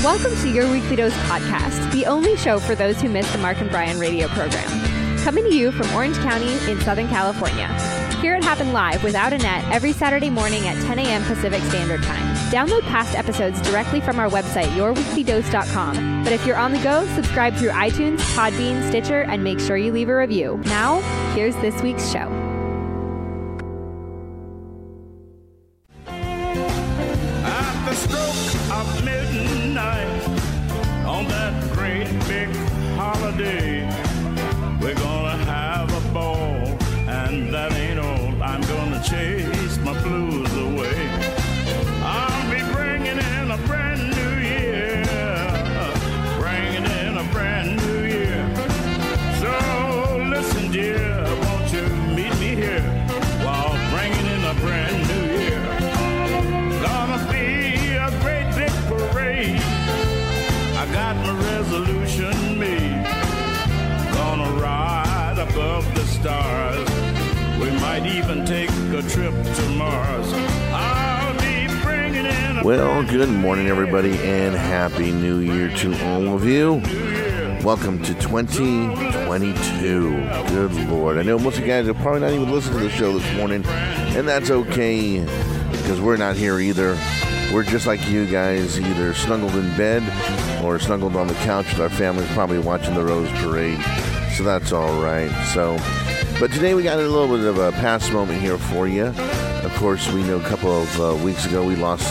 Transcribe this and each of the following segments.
Welcome to Your Weekly Dose podcast, the only show for those who miss the Mark and Brian radio program. Coming to you from Orange County in Southern California. Hear it happen live without a net every Saturday morning at 10 a.m. Pacific Standard Time. Download past episodes directly from our website, yourweeklydose.com. But if you're on the go, subscribe through iTunes, Podbean, Stitcher, and make sure you leave a review. Now, here's this week's show. At the stroke of midnight, on that great big holiday, we're gonna have a ball, and that ain't all. I'm gonna chase my blues away. I'll be bringing in a brand new year, bringing in a brand new year. So listen, dear, won't you meet me here while bringing in a brand new year? Gonna be a great big parade. I got my resolution made. Gonna ride above the stars. We might even take a trip to Mars. I'll be bringing in a... Well, good morning, everybody, and Happy New Year to all of you. Welcome to 2022. Good Lord. I know most of you guys are probably not even listening to the show this morning, and that's okay, because we're not here either. We're just like you guys, either snuggled in bed or snuggled on the couch with our families, probably watching the Rose Parade. So that's all right. But today we got a little bit of a past moment here for you. Of course, we know a couple of weeks ago we lost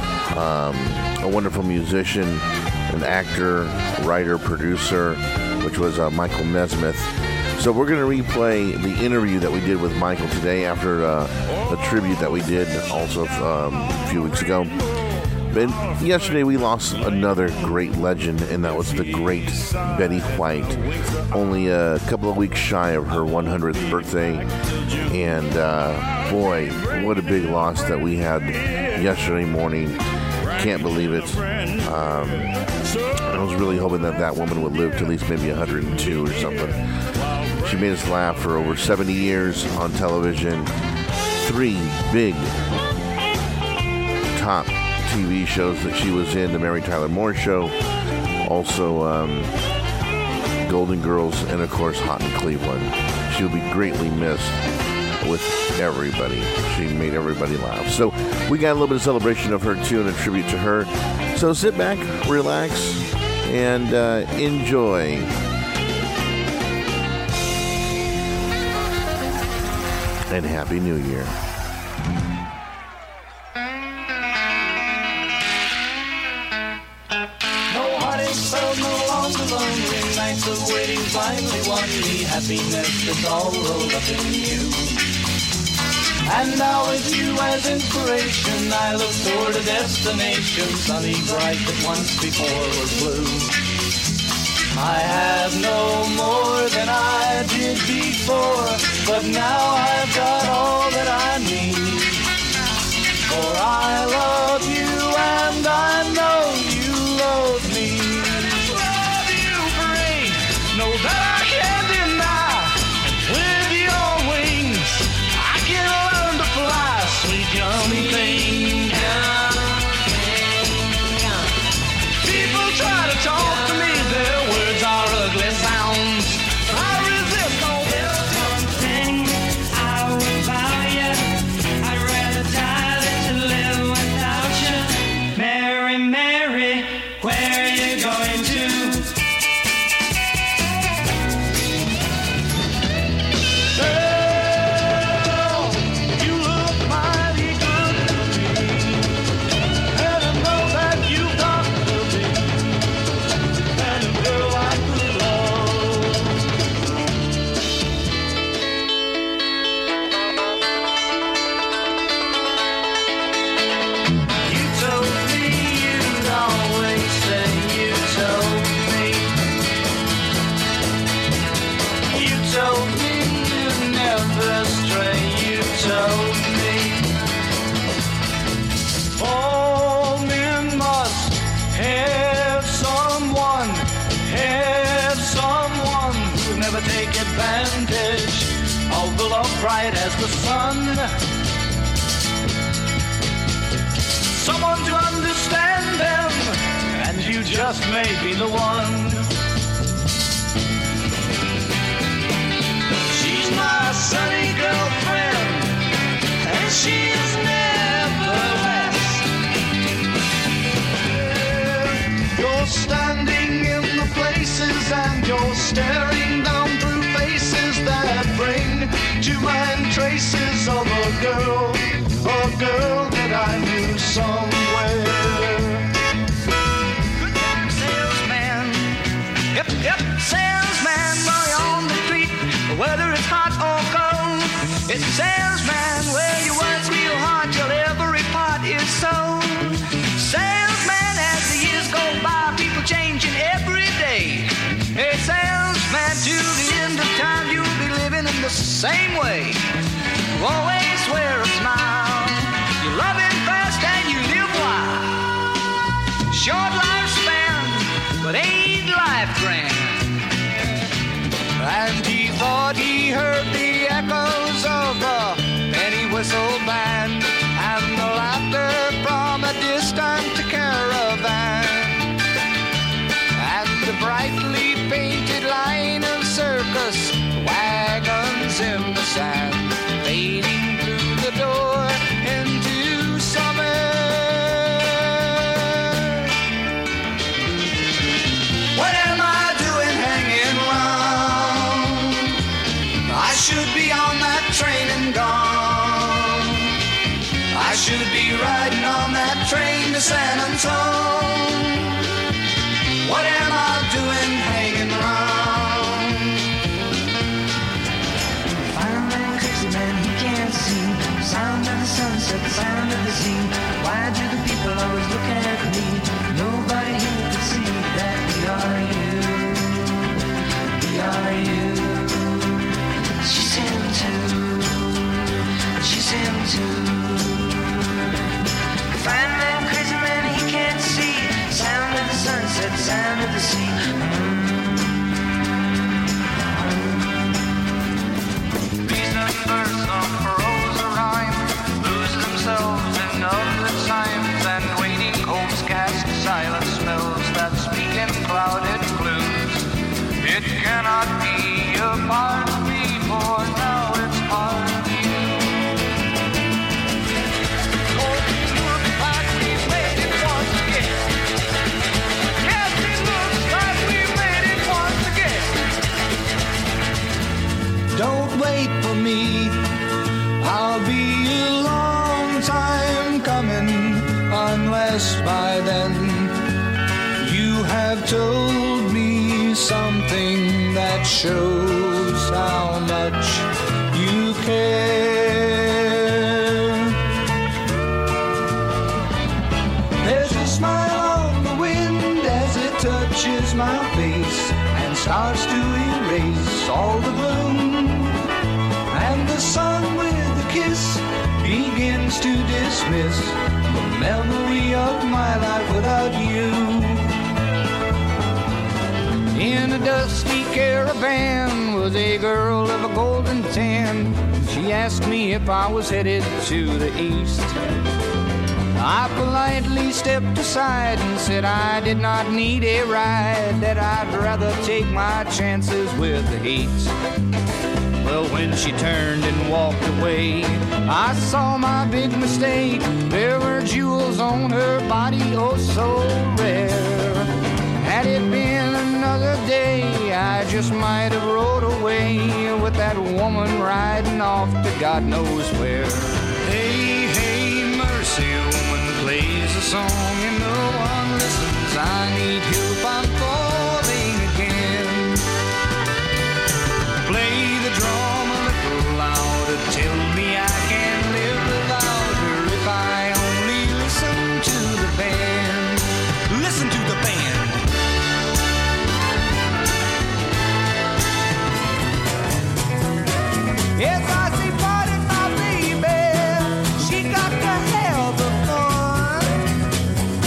a wonderful musician, an actor, writer, producer, which was Michael Nesmith. So we're going to replay the interview that we did with Michael today after a tribute that we did also a few weeks ago. But yesterday we lost another great legend, and that was the great Betty White. Only a couple of weeks shy of her 100th birthday. And boy, what a big loss that we had yesterday morning. Can't believe it. I was really hoping that woman would live to at least maybe 102 or something. She made us laugh for over 70 years on television. 3 big top TV shows that she was in, The Mary Tyler Moore Show, also Golden Girls, and of course Hot in Cleveland. She'll be greatly missed with everybody. She made everybody laugh. So we got a little bit of celebration of her too, and a tribute to her. So sit back, relax, and enjoy. And Happy New Year. Nights of waiting finally won me happiness that's all rolled up in you. And now with you as inspiration, I look toward a destination sunny, bright that once before was blue. I have no more than I did before, but now I've got all that I need. For I love you and I know you love me. Know that I can't deny. With your wings, I can learn to fly, sweet young thing. People try to talk to me, their words are ugly sounds. I resist all this. One thing I will vow you, I'd rather die than to live without you. Mary, Mary, where are you going to? Advantage of the love bright as the sun. Someone to understand them, and you just may be the one. She's my sunny girlfriend, and she is never less. You're standing in the places and you're staring down through faces that bring to mind traces of a girl that I knew somewhere. Good salesman, yep, salesman, while you're on the street, whether it's hot or cold. It's salesman, where you work real hard till every part is sold. Salesman, as the years go by, people changing every day. A salesman, to the end of time, you'll be living in the same way. You always wear a smile, you love it fast and you live wild. Short lifespan, but ain't life grand. And he thought he heard the echoes of a penny whistle band and the laughter from a distant caravan, and the brightly painted line of circus wagons in the sand, fading through the door into summer. What am I doing hanging around? I should be on that train and gone. I should be riding on that train to San Antone. What am I doing hanging around? Fireman, crazy man, he can't see. Sound of the sunset, the sound of the sea. Why do the people always look at me? Nobody here can see that we are you. We are you. She's him too. She's him too. Fireman, crazy man, he can't see. Sound of the sunset, the sound of the sea. Reason, verse, some prose or rhyme lose themselves in other times, and waiting coals cast silent spells that speak in clouded blues. It cannot be a part of me, for now it's part of you. Oh, it looks like we made it once again. Yes, it looks like we made it once again. Don't wait for me, I'll be a long time coming, unless by then you have told me something that shows how much you care. There's a smile on the wind as it touches my face and starts to erase all the gloom, and the sun with a kiss begins to dismiss the memory of my life without you. In a dusty caravan was a girl of a golden tan. She asked me if I was headed to the east. I politely stepped aside and said I did not need a ride, that I'd rather take my chances with the heat. Well, when she turned and walked away, I saw my big mistake. There were jewels on her body, oh so rare. Had it been another day, I just might have rode away with that woman riding off to God knows where. Hey, hey, mercy, woman plays a song and no one listens. I need help, I'm falling again. Play the drum a little louder, tell me I can live without her if I only listen to the band. Listen to the band. Yes, I see part in my baby. She got to have the fun.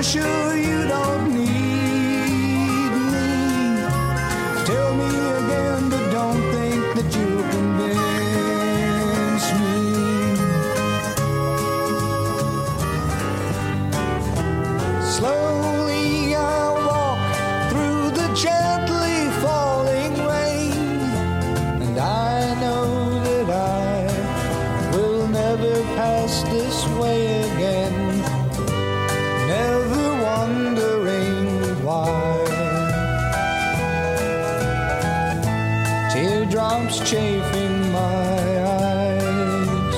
sure you don't need me. Tell me again, but don't think that you'll convince me. Slowly I walk through the gently falling rain, and I know that I will never pass this way again, never wondering why. Teardrops chafing my eyes.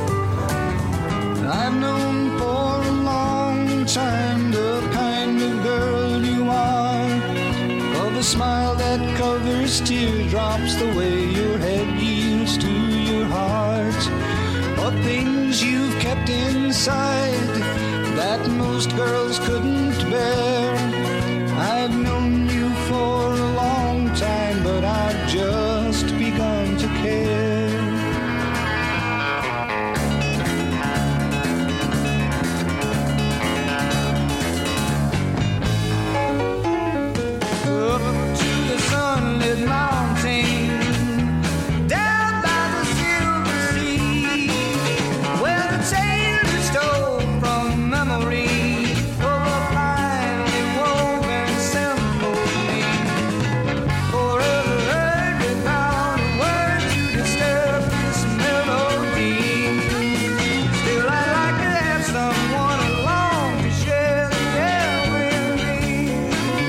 I've known for a long time the kind of girl you are, of a smile that covers teardrops the way your head yields to your heart, of things you've kept inside that most girls couldn't bear. I've known you for a long time, but I've just begun to care. Up to the sunlit mountain, down by the silver sea, where the tailors stole from memory of a finely woven symphony, forever heard without a word to disturb this melody. Still I'd like to have someone along to share the air with me.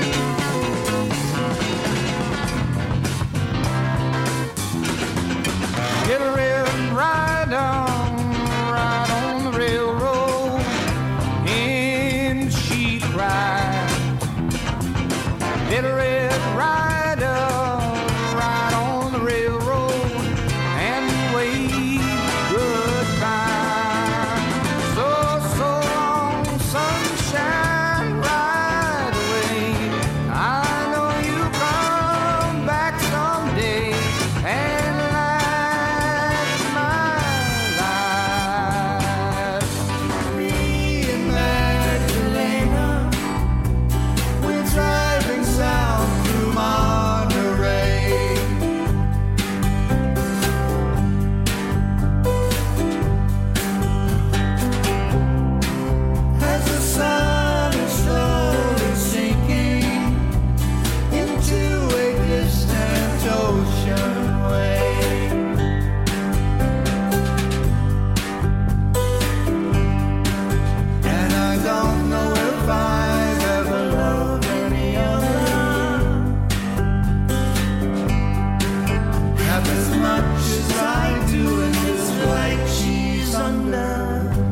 Get a red ride on the railroad in sheet ride. Get a red ride on the railroad and wave goodbye. So long, sunshine, ride away. I know you'll come back someday and light my life. Me and Magdalena, we're driving south through Monterey. As the sun is slowly sinking into a distant ocean wave, and I don't know if I've ever loved any other half as much as I do in this light she's under.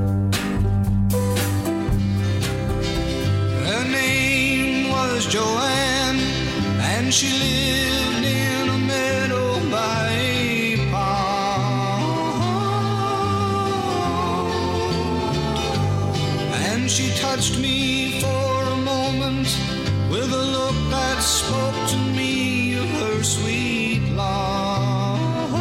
Her name was Joanne, and she lived in a meadow by a pond. And she touched me for a moment with a look that spoke to me of her sweet love.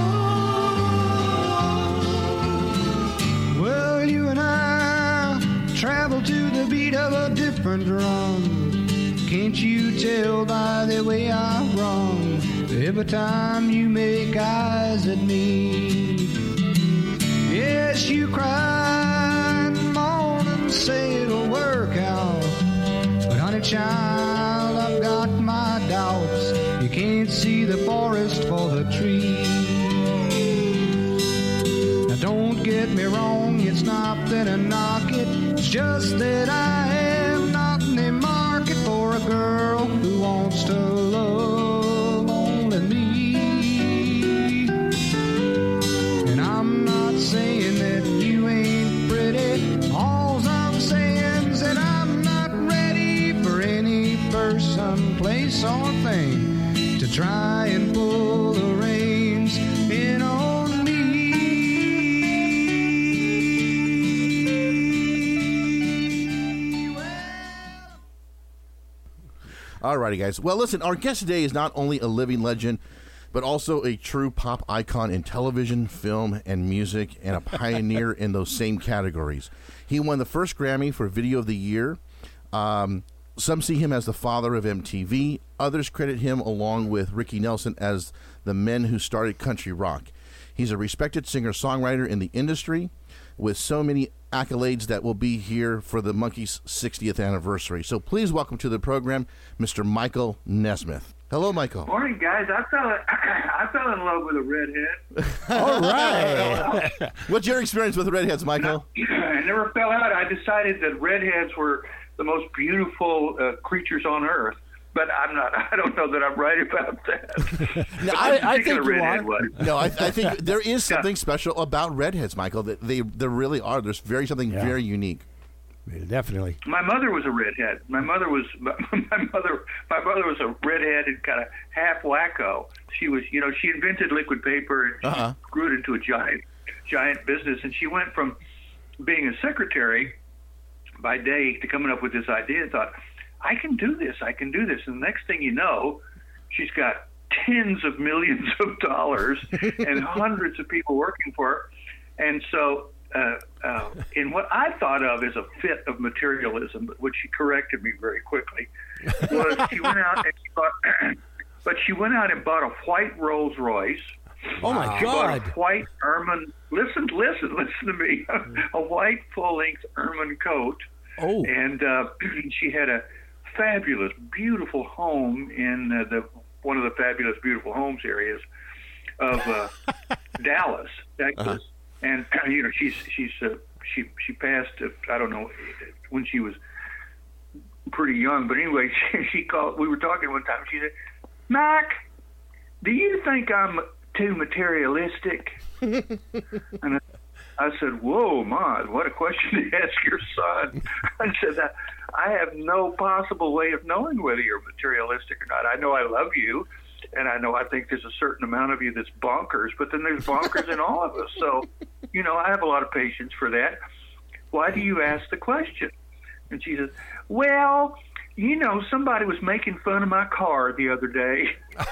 Well, you and I travel to the beat of a different drum. Can't you tell by the way I run every time you make eyes at me? Yes, you cry in the morning, say it'll work out, but honey child, I've got my doubts. You can't see the forest for the trees. Now don't get me wrong, it's not that I knock it, it's just that I am not in the market for a girl who wants to love only me. And I'm not saying that you ain't pretty, all I'm saying is that I'm not ready for any person, place, or thing to try and pull the reins in on me. Alrighty, guys. Well, listen, our guest today is not only a living legend, but also a true pop icon in television, film, and music, and a pioneer in those same categories. He won the first Grammy for Video of the Year Some see him as the father of MTV. Others credit him, along with Ricky Nelson, as the men who started country rock. He's a respected singer-songwriter in the industry with so many accolades that will be here for the Monkees' 60th anniversary. So please welcome to the program, Mr. Michael Nesmith. Hello, Michael. Morning, guys. I fell in love with a redhead. All right. What's your experience with redheads, Michael? I never fell out. I decided that redheads were the most beautiful creatures on earth. But I don't know that I'm right about that. No, I think you are. No, I think there is something special about redheads, Michael. That there really are. There's something very unique. Definitely. My mother was a redhead. My mother was a redhead and kind of half wacko. She was, she invented liquid paper and she grew it into a giant business. And she went from being a secretary by day to coming up with this idea and thought, I can do this. And the next thing you know, she's got tens of millions of dollars and hundreds of people working for her. And so in what I thought of as a fit of materialism, which she corrected me very quickly, was she went out and bought a white Rolls Royce. Oh my she God! Bought a white ermine. Listen to me. A white full-length ermine coat. Oh. And she had a fabulous, beautiful home in one of the fabulous, beautiful homes areas of Dallas, Texas. And she passed. I don't know when she was pretty young, but anyway, she called. We were talking one time. She said, "Mike, do you think I'm too materialistic?" And I said, "Whoa, Ma, what a question to ask your son." I said, "I have no possible way of knowing whether you're materialistic or not. I know I love you, and I know I think there's a certain amount of you that's bonkers, but then there's bonkers in all of us. So, I have a lot of patience for that. Why do you ask the question?" And she says, "Well, somebody was making fun of my car the other day.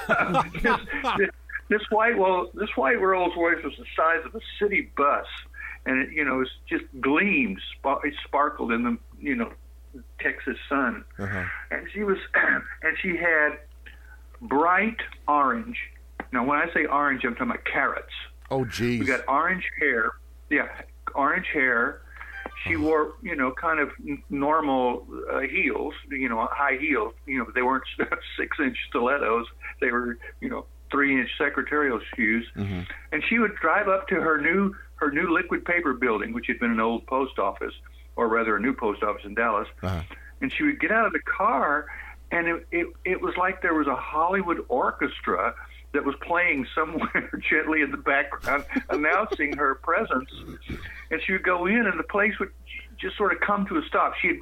This white Rolls Royce was the size of a city bus, and it just gleamed, it sparkled in the Texas sun. And she had bright orange. Now, when I say orange, I'm talking about carrots. Oh, geez. We got orange hair. Yeah, orange hair. She wore, kind of normal heels, high heels. They weren't 6-inch stilettos. They were, 3-inch secretarial shoes. And she would drive up to her new liquid paper building, which had been an old post office, or rather a new post office in Dallas. And she would get out of the car, and it was like there was a Hollywood orchestra that was playing somewhere gently in the background, announcing her presence. And she would go in, and the place would just sort of come to a stop. She had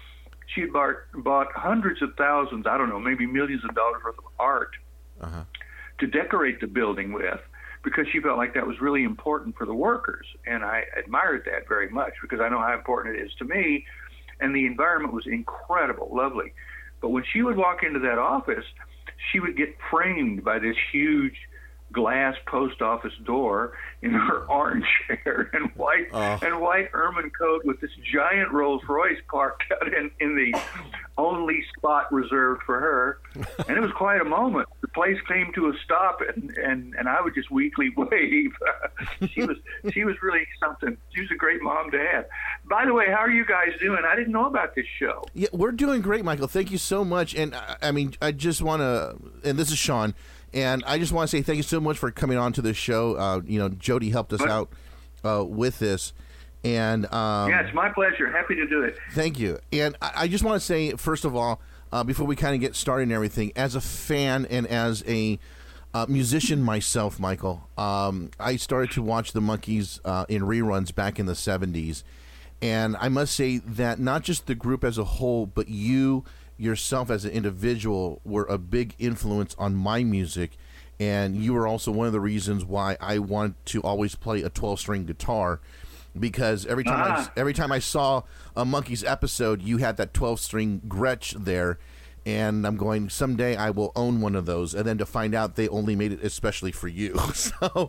bought hundreds of thousands, I don't know, maybe millions of dollars worth of art to decorate the building with, because she felt like that was really important for the workers. And I admired that very much, because I know how important it is to me. And the environment was incredible, lovely. But when she would walk into that office, she would get framed by this huge glass post office door in her orange hair and white ermine coat with this giant Rolls Royce parked out in the only spot reserved for her. And it was quite a moment. The place came to a stop, and I would just weakly wave. She was really something. She was a great mom to have. By the way, how are you guys doing? I didn't know about this show. Yeah, we're doing great, Michael. Thank you so much. And I just want to, and this is Sean, and I just want to say thank you so much for coming on to this show. Jody helped us out with this. And yeah, it's my pleasure. Happy to do it. Thank you. And I just want to say, first of all, before we kind of get started and everything, as a fan and as a musician myself, Michael, I started to watch the Monkees in reruns back in the 70s. And I must say that not just the group as a whole, but you yourself as an individual were a big influence on my music. And you were also one of the reasons why I wanted to always play a 12-string guitar, because every time I saw a Monkees episode, you had that 12-string Gretsch there, and I'm going, someday I will own one of those, and then to find out they only made it especially for you. So,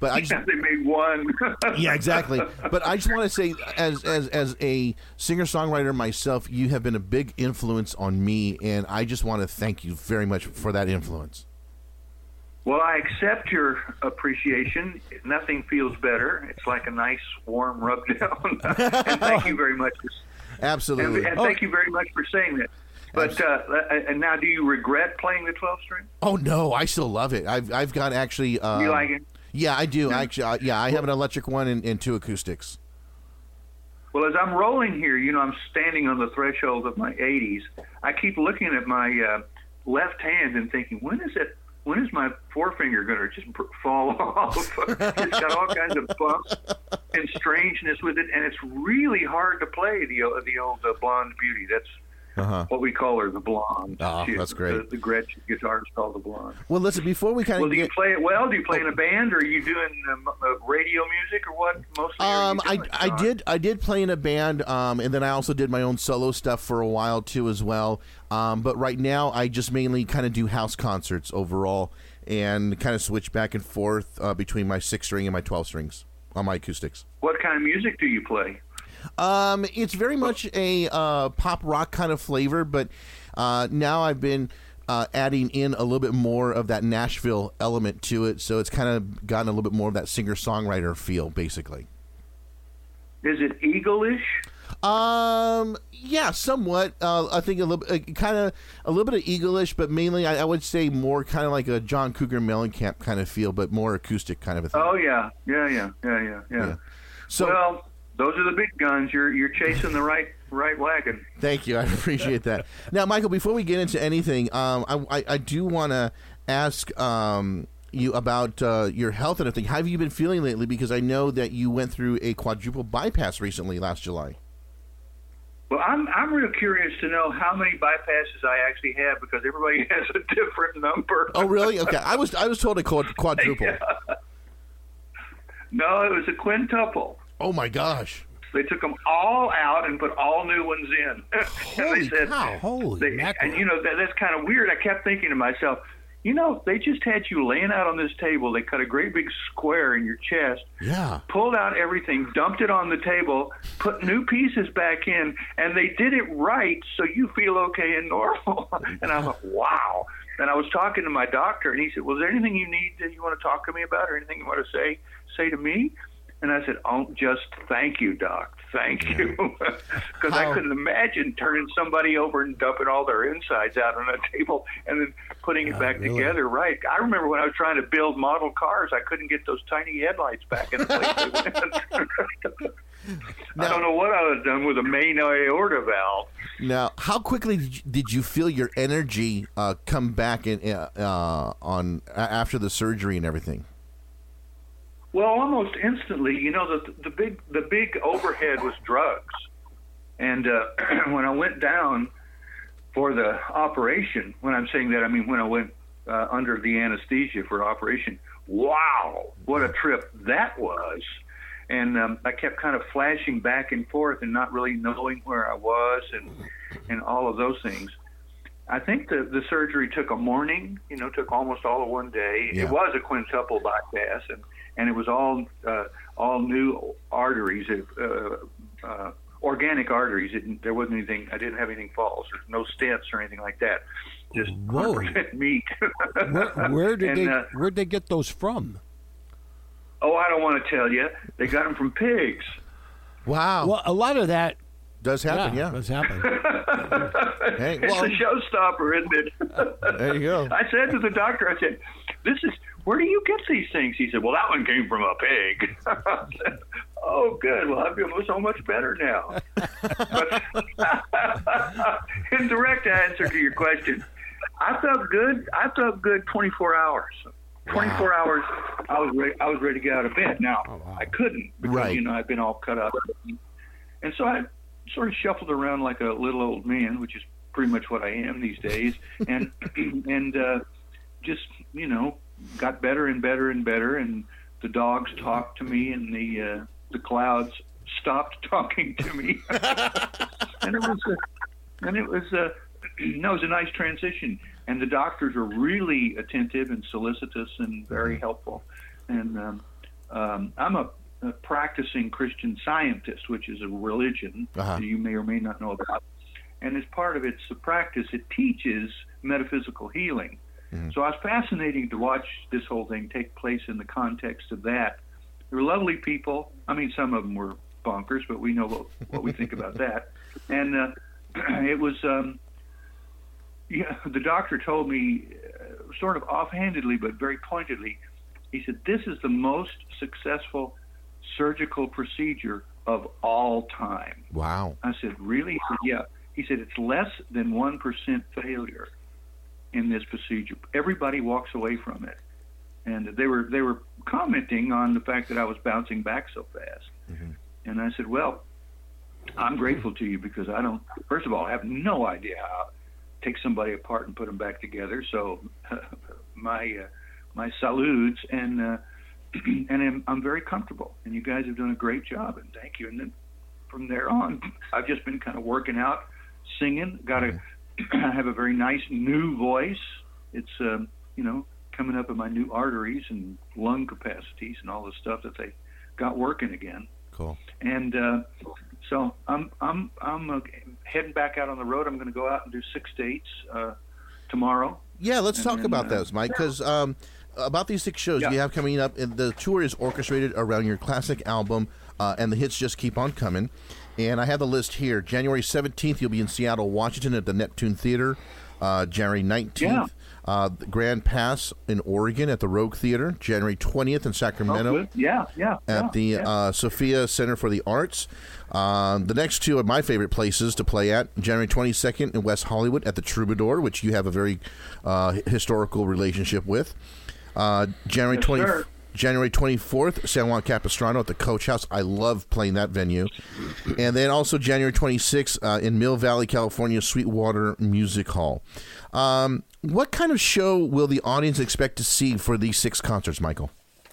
But I just, they made one. yeah, exactly. But I just want to say, as a singer-songwriter myself, you have been a big influence on me, and I just want to thank you very much for that influence. Well, I accept your appreciation. Nothing feels better. It's like a nice, warm rub down. And thank you very much. Absolutely. And thank you very much for saying that. But and now, do you regret playing the 12-string? Oh no, I still love it. I've got actually. You like it? Yeah, I do. Actually, I have an electric one and 2 acoustics. Well, as I'm rolling here, I'm standing on the threshold of my 80s. I keep looking at my left hand and thinking, when is my forefinger going to just fall off? It's got all kinds of bumps and strangeness with it, and it's really hard to play the old Blonde Beauty. That's what we call her, the Blonde. Oh, that's great. The Gretsch guitar is called the Blonde. Well, listen, before we kind of do you play it well? Do you play in a band, or are you doing radio music, or what? Mostly. I did play in a band, and then I also did my own solo stuff for a while too, as well. But right now, I just mainly kind of do house concerts overall, and kind of switch back and forth between my 6-string and my 12 strings on my acoustics. What kind of music do you play? It's very much a pop rock kind of flavor, but now I've been adding in a little bit more of that Nashville element to it, so it's kind of gotten a little bit more of that singer-songwriter feel, basically. Is it Eagle-ish? Yeah, somewhat. I think a little bit of Eagle-ish, but mainly I would say more kind of like a John Cougar Mellencamp kind of feel, but more acoustic kind of a thing. Oh yeah. So, well, those are the big guns. You're chasing the right wagon. Thank you. I appreciate that. Now, Michael, before we get into anything, I do want to ask you about your health and everything. How have you been feeling lately? Because I know that you went through a quadruple bypass recently last July. Well, I'm real curious to know how many bypasses I actually have, because everybody has a different number. Oh, really? Okay. I was told a quadruple. Yeah. No, it was a quintuple. Oh my gosh! They took them all out and put all new ones in. Holy cow! Holy mackerel! And that's kind of weird. I kept thinking to myself, they just had you laying out on this table. They cut a great big square in your chest. Yeah. Pulled out everything, dumped it on the table, put new pieces back in, and they did it right, so you feel okay and normal. And I'm like, wow. And I was talking to my doctor, and he said, "Was there anything you need that you want to talk to me about, or anything you want to say to me?" And I said, "Oh, just thank you, Doc. Thank you." Because I couldn't imagine turning somebody over and dumping all their insides out on a table and then putting it back together right. I remember when I was trying to build model cars, I couldn't get those tiny headlights back in the place they went. I don't know what I would have done with a main aorta valve. Now, how quickly did you feel your energy come back after the surgery and everything? Well, almost instantly. The big overhead was drugs, and when I went down for the operation, when I'm saying that, I mean when I went under the anesthesia for operation. Wow, what a trip that was! And I kept kind of flashing back and forth and not really knowing where I was and all of those things. I think the surgery took a morning, took almost all of one day. Yeah. It was a quintuple bypass, and it was all new arteries, organic arteries. There wasn't anything. I didn't have anything false. There's no stents or anything like that. Just 100% meat. Where'd they get those from? Oh, I don't want to tell you. They got them from pigs. Wow. Well, a lot of that does happen. Yeah, does happen. Hey, it's a showstopper, isn't it? There you go. I said to the doctor, I said, where do you get these things? He said, well, that one came from a pig. I said, oh, good. Well, I feel so much better now. But in direct answer to your question, I felt good. 24 hours. 24 hours, I was ready to get out of bed. Now, I couldn't because, I'd been all cut up. And so I sort of shuffled around like a little old man, which is pretty much what I am these days, and just, got better and better and better, and the dogs talked to me, and the clouds stopped talking to me. and it was a nice transition. And the doctors are really attentive and solicitous and very helpful. And I'm a practicing Christian Scientist, which is a religion that you may or may not know about. And as part of its practice, it teaches metaphysical healing. So I was fascinated to watch this whole thing take place in the context of that. They were lovely people. I mean, some of them were bonkers, but we know what we think about that. And it was, the doctor told me sort of offhandedly, but very pointedly, he said, this is the most successful surgical procedure of all time. Wow. I said, really? He said, yeah. He said, it's less than 1% failure in this procedure. Everybody walks away from it. And they were commenting on the fact that I was bouncing back so fast. And I said, well, I'm grateful to you because I don't, first of all, I have no idea how to take somebody apart and put them back together. So my salutes, and I'm very comfortable. And you guys have done a great job, and thank you. And then from there on, I've just been kind of working out, singing. I have a very nice new voice. It's coming up in my new arteries and lung capacities and all the stuff that they got working again. Cool. And so I'm heading back out on the road. I'm going to go out and do 6 dates tomorrow. Yeah, let's talk about those, Mike, because about these 6 shows you have coming up, and the tour is orchestrated around your classic album, and the hits just keep on coming. And I have the list here. January 17th, you'll be in Seattle, Washington at the Neptune Theater. January 19th, Grand Pass in Oregon at the Rogue Theater. January 20th in Sacramento. At the Sophia Center for the Arts. The next 2 are my favorite places to play at. January 22nd in West Hollywood at the Troubadour, which you have a very historical relationship with. January 24th, San Juan Capistrano at the Coach House. I love playing that venue. And then also January 26th in Mill Valley, California, Sweetwater Music Hall. What kind of show will the audience expect to see for these 6 concerts, Michael?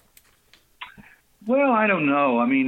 Well, I don't know. I mean,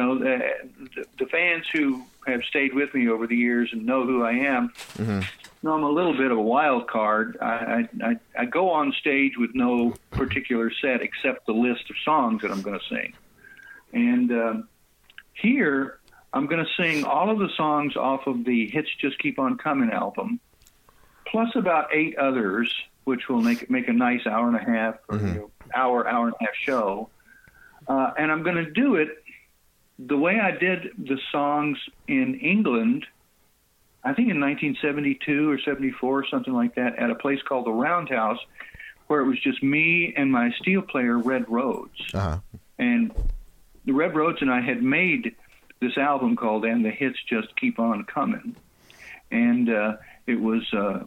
the fans who have stayed with me over the years and know who I am, know I'm a little bit of a wild card. I go on stage with no particular set except the list of songs that I'm going to sing. And here, I'm going to sing all of the songs off of the Hits Just Keep On Coming album, plus about 8 others, which will make a nice hour and a half, or hour and a half show. And I'm going to do it the way I did the songs in England, I think in 1972 or 74 or something like that, at a place called the Roundhouse, where it was just me and my steel player, Red Rhodes. And the Red Rhodes and I had made this album called And the Hits Just Keep On Coming. And it was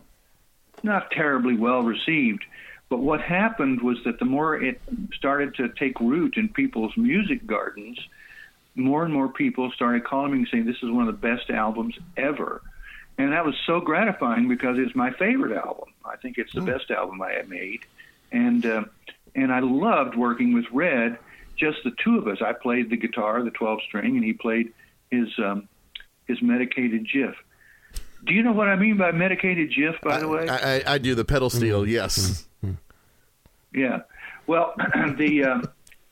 not terribly well received. But what happened was that the more it started to take root in people's music gardens, more and more people started calling me and saying, this is one of the best albums ever. And that was so gratifying because it's my favorite album. I think it's the best album I have made. And I loved working with Red, just the 2 of us. I played the guitar, the 12-string, and he played his medicated jiff. Do you know what I mean by medicated jiff, by the way? I do, the pedal steel, yes. Yeah. Well, the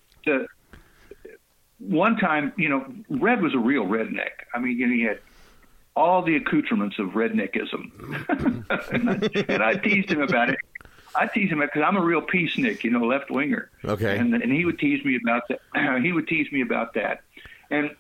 one time, Red was a real redneck. I mean, he had all the accoutrements of redneckism. and I teased him about it. I teased him because I'm a real peacenik, left winger. Okay. And he would tease me about that. And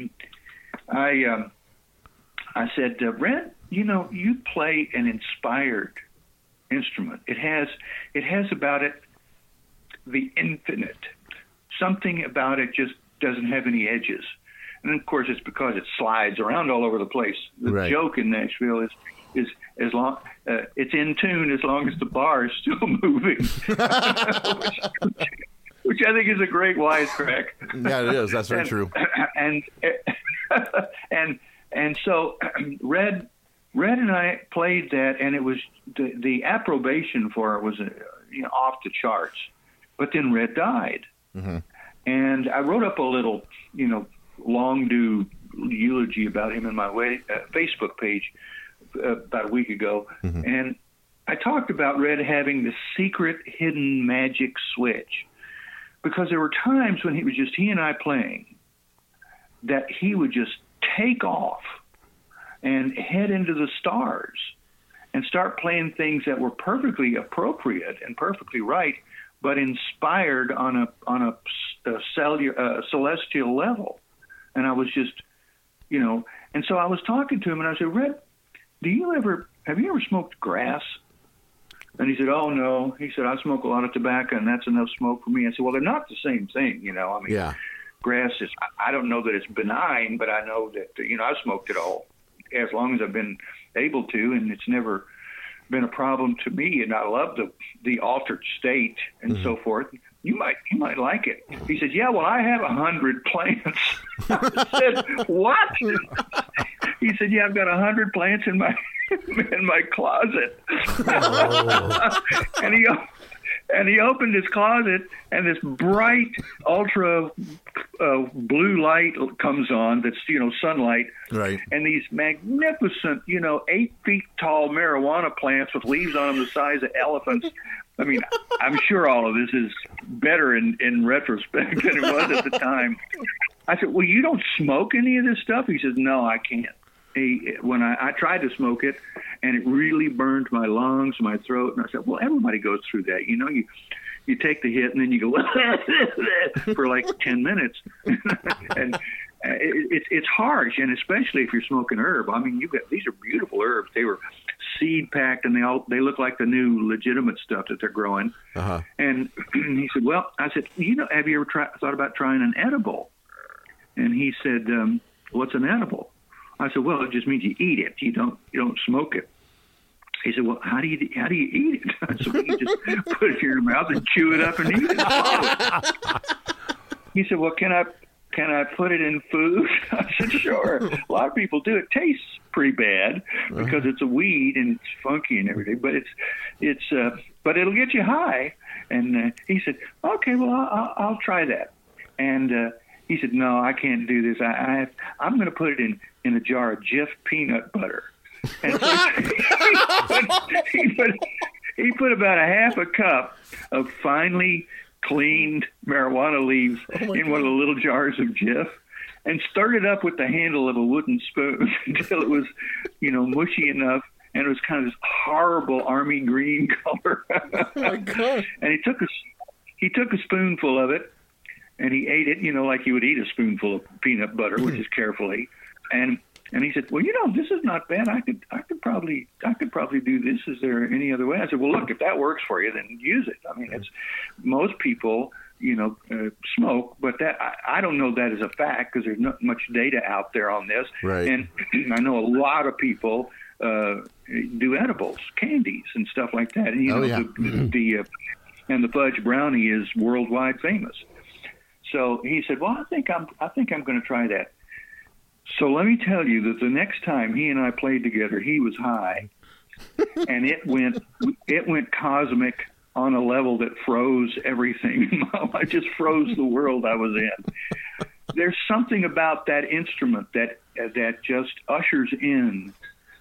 I said, Red, you play an inspired instrument. It has about it the infinite. Something about it just doesn't have any edges. And of course, it's because it slides around all over the place. The joke in Nashville is as long it's in tune as long as the bar is still moving, which I think is a great wisecrack. Yeah, it is. That's very true. And so Red and I played that, and it was the approbation for it was off the charts. But then Red died, and I wrote up a little long due eulogy about him in my Facebook page about a week ago, and I talked about Red having the secret hidden magic switch, because there were times when he and I playing that he would just take off and head into the stars and start playing things that were perfectly appropriate and perfectly right, but inspired on a celestial level. And I was just, and so I was talking to him and I said, Red, have you ever smoked grass? And he said, oh, no. He said, I smoke a lot of tobacco, and that's enough smoke for me. I said, well, they're not the same thing, Yeah. Grass is, I don't know that it's benign, but I know that, I've smoked it all as long as I've been able to, and it's never been a problem to me. And I love the altered state and so forth. You might like it. He said, yeah, well, I have 100 plants. I said, what? He said, yeah, I've got 100 plants in my closet. And he opened his closet, and this bright ultra blue light comes on. That's sunlight, right? And these magnificent 8 feet tall marijuana plants with leaves on them the size of elephants. I mean, I'm sure all of this is better in retrospect than it was at the time. I said, well, you don't smoke any of this stuff? He says, no, I can't. When I tried to smoke it, and it really burned my lungs, my throat, and I said, well, everybody goes through that. You take the hit, and then you go for like 10 minutes. And it's harsh, and especially if you're smoking herb. I mean, these are beautiful herbs. They were seed packed, and they look like the new legitimate stuff that they're growing. Uh-huh. And he said, well, I said, have you ever thought about trying an edible? And he said, what's an edible? I said, well, it just means you eat it. You don't smoke it. He said, well, how do you eat it? I said, well, you just put it in your mouth and chew it up and eat it. He said, well, can I put it in food? I said, sure. A lot of people do. It tastes pretty bad because it's a weed and it's funky and everything, but but it'll get you high. And he said, okay, well, I'll try that. And he said, no, I can't do this. I'm going to put it in a jar of Jif peanut butter. And so he put about a half a cup of finely cleaned marijuana leaves in one of the little jars of Jif and stirred it up with the handle of a wooden spoon until it was, mushy enough. And it was kind of this horrible army green color. Oh my God. And he took a spoonful of it, and he ate it, like you would eat a spoonful of peanut butter, which is carefully. And he said, well, this is not bad. I could probably do this. Is there any other way? I said, well, look, if that works for you, then use it. I mean, it's most people, smoke, but that I don't know that as a fact because there's not much data out there on this. Right. And I know a lot of people do edibles, candies, and stuff like that. And and the fudge brownie is worldwide famous. So he said, well, I think I'm going to try that. So let me tell you that the next time he and I played together, he was high, and it went cosmic on a level that froze everything. I just froze the world I was in. There's something about that instrument that just ushers in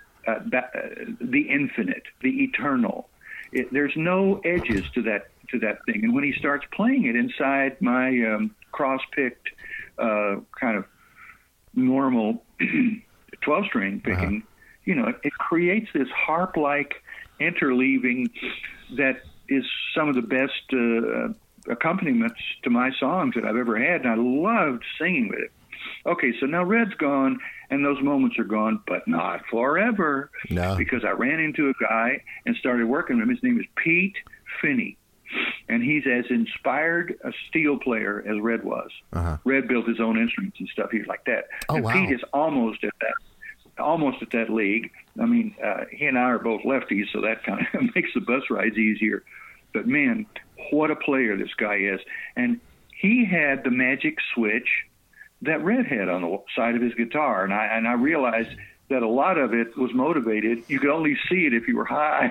the infinite, the eternal. There's no edges to that thing. And when he starts playing it inside my cross-picked kind of normal 12-string picking, it creates this harp-like interleaving that is some of the best accompaniments to my songs that I've ever had, and I loved singing with it. Okay, so now Red's gone, and those moments are gone, but not forever. No. Because I ran into a guy and started working with him. His name is Pete Finney, and he's as inspired a steel player as Red was. Uh-huh. Red built his own instruments and stuff. He's like that. Oh, and wow. Pete is almost at that league. I mean, he and I are both lefties, so that kind of makes the bus rides easier. But, man, what a player this guy is. And he had the magic switch that Red had on the side of his guitar. And I realized that a lot of it was motivated. You could only see it if you were high.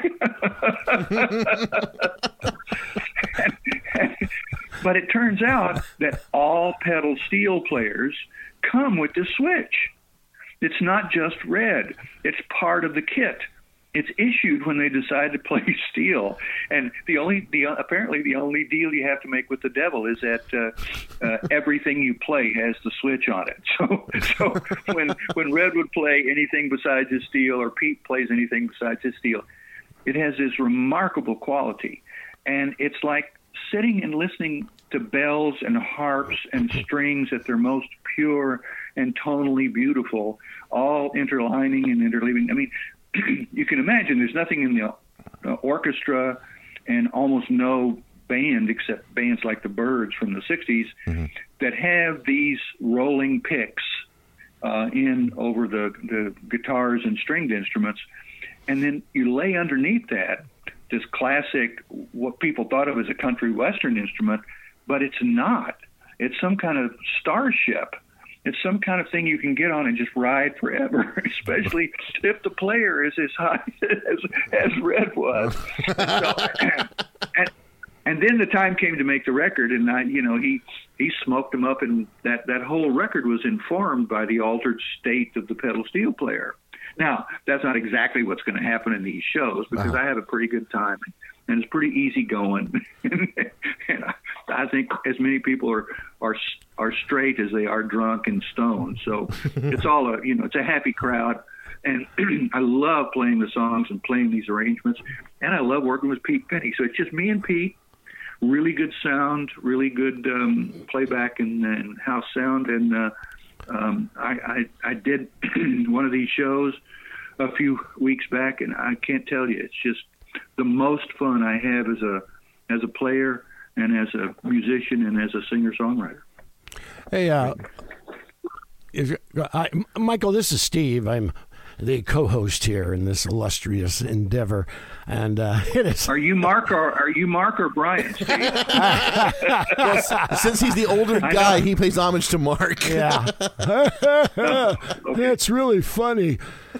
But it turns out that all pedal steel players come with this switch. It's not just Red. It's part of the kit. it's issued when they decide to play steel. And apparently the only deal you have to make with the devil is that everything you play has the switch on it. So when Red would play anything besides his steel, or Pete plays anything besides his steel, it has this remarkable quality. And it's like sitting and listening to bells and harps and strings at their most pure and tonally beautiful, all interlining and interleaving. I mean, you can imagine there's nothing in the orchestra and almost no band except bands like the Byrds from the 60s that have these rolling picks in over the guitars and stringed instruments. And then you lay underneath that this classic, what people thought of as a country western instrument, but it's not. It's some kind of starship. It's some kind of thing you can get on and just ride forever, especially if the player is as high as Red was. And then the time came to make the record, and he smoked them up, and that whole record was informed by the altered state of the pedal steel player. Now, that's not exactly what's going to happen in these shows, because I have a pretty good time, and it's pretty easy going. And I think as many people are straight as they are drunk and stoned. So it's all it's a happy crowd. And I love playing the songs and playing these arrangements. And I love working with Pete Finney. So it's just me and Pete, really good sound, really good playback and house sound. And I did one of these shows a few weeks back, and I can't tell you, it's just the most fun I have as a player and as a musician and as a singer-songwriter. Hey, Michael, this is Steve. I'm the co-host here in this illustrious endeavor, and it is. Are you Mark or Brian, Steve? Well, since he's the older guy, he pays homage to Mark. Yeah, that's really funny.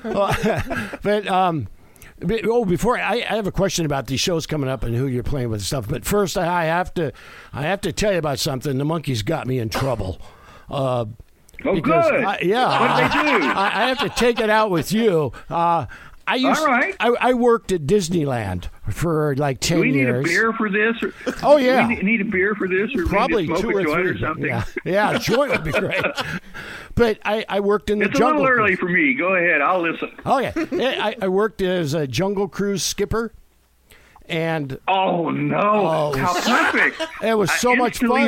Before I have a question about these shows coming up and who you're playing with and stuff. But first, I have to tell you about something. The Monkees got me in trouble. Good. Yeah. What did they do? I have to take it out with you. I worked at Disneyland for like 10 years. Do we need a beer for this? Oh, yeah. Do we need a beer for this? Or probably smoke 2 a or joint 3. or something? Yeah, a joint would be great. But I worked in the Jungle Jungle Cruise. It's a little early Cruise. for me. Go ahead. I'll listen. Oh, yeah. I worked as a Jungle Cruise skipper. And oh, no. How perfect. It was so much fun.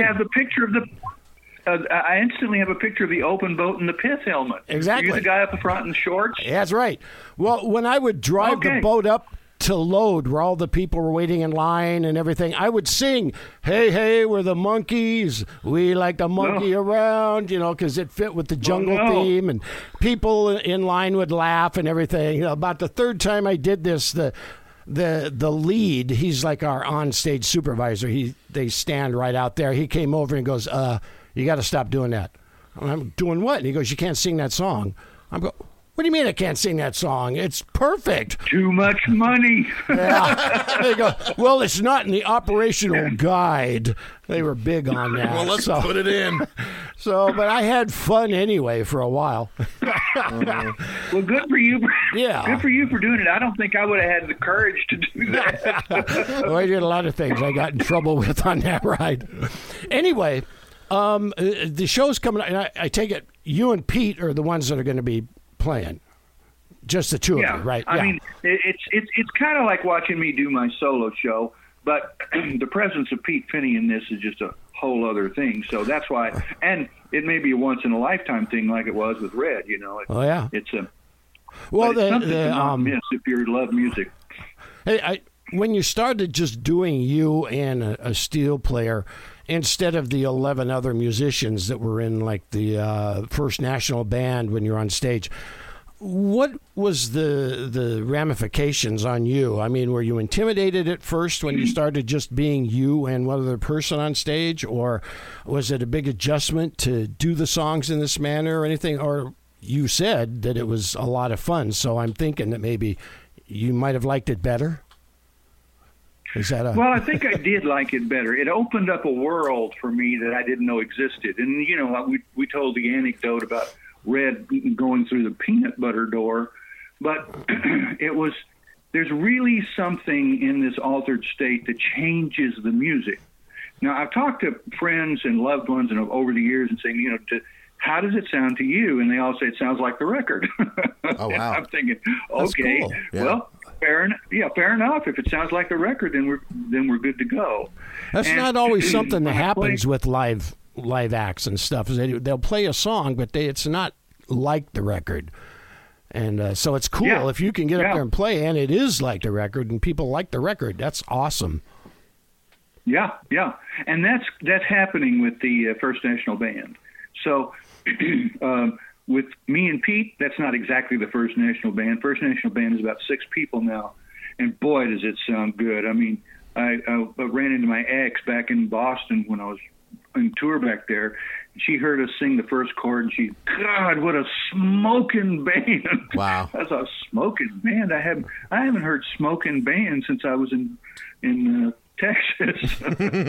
I instantly have a picture of the open boat and the pith helmet. Exactly. Are you the guy up the front in shorts? Yeah, that's right. Well, when I would drive the boat up to load, where all the people were waiting in line and everything, I would sing, "Hey, hey, we're the Monkees. We like to monkey around," because it fit with the jungle theme, and people in line would laugh and everything. About the third time I did this, the lead, he's like our on-stage supervisor. They stand right out there. He came over and goes, "You got to stop doing that." I'm doing what? And he goes, "You can't sing that song." I'm going, "What do you mean I can't sing that song? It's perfect." Too much money. Yeah. They go, "Well, it's not in the operational guide." They were big on that. Well, let's put it in. But I had fun anyway for a while. Well, good for you. Yeah. Good for you for doing it. I don't think I would have had the courage to do that. Well, I did a lot of things I got in trouble with on that ride. Anyway, the show's coming up, and I take it you and Pete are the ones that are going to be playing. Just the two of you, right? I mean, it's kind of like watching me do my solo show, but the presence of Pete Finney in this is just a whole other thing. So that's why, and it may be a once-in-a-lifetime thing like it was with Red, Oh, yeah. It's a... Well, it's something to not miss if you love music. Hey, when you started just doing you and a steel player instead of the 11 other musicians that were in like the first national band when you're on stage, what was the ramifications on you? I mean, were you intimidated at first when you started just being you and one other person on stage, or was it a big adjustment to do the songs in this manner or anything? Or you said that it was a lot of fun, so I'm thinking that maybe you might have liked it better. Is that Well, I think I did like it better. It opened up a world for me that I didn't know existed. And, we told the anecdote about Red going through the peanut butter door, but it was there's really something in this altered state that changes the music. Now, I've talked to friends and loved ones and over the years and saying, how does it sound to you? And they all say it sounds like the record. Oh, wow. I'm thinking, okay, cool. Yeah. well, fair enough. If it sounds like the record, then we're good to go. That's not always something that happens with live acts and stuff. They'll play a song, but it's not like the record. And so it's cool if you can get up there and play, and it is like the record, and people like the record. That's awesome. Yeah, and that's happening with the First National Band. So with me and Pete, that's not exactly the First National Band. First National Band is about 6 people now, and boy, does it sound good. I mean, I ran into my ex back in Boston when I was on tour back there. She heard us sing the first chord, and God, what a smoking band! Wow, that's a smoking band. I haven't heard smoking band since I was in Texas.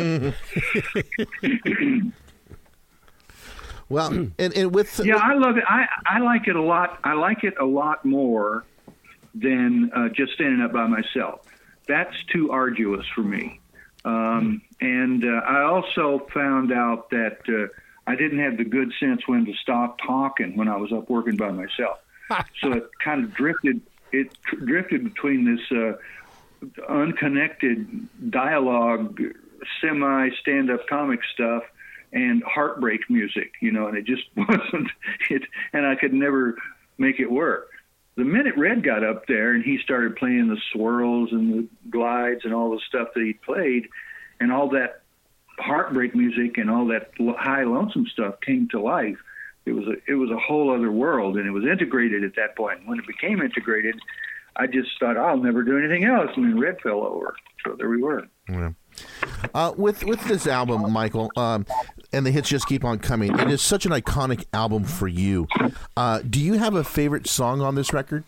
Well, and with I love it. I like it a lot. I like it a lot more than just standing up by myself. That's too arduous for me. And I also found out that I didn't have the good sense when to stop talking when I was up working by myself. So it kind of drifted. It drifted between this unconnected dialogue, semi-stand-up comic stuff, and heartbreak music, and it just wasn't it. And I could never make it work. The minute Red got up there and he started playing the swirls and the glides and all the stuff that he played, and all that heartbreak music and all that high lonesome stuff came to life, it was a whole other world, and it was integrated at that point. When it became integrated, I just thought, I'll never do anything else, and then Red fell over. So there we were. Yeah. With this album, Michael, and the hits just keep on coming. It is such an iconic album for you. Do you have a favorite song on this record?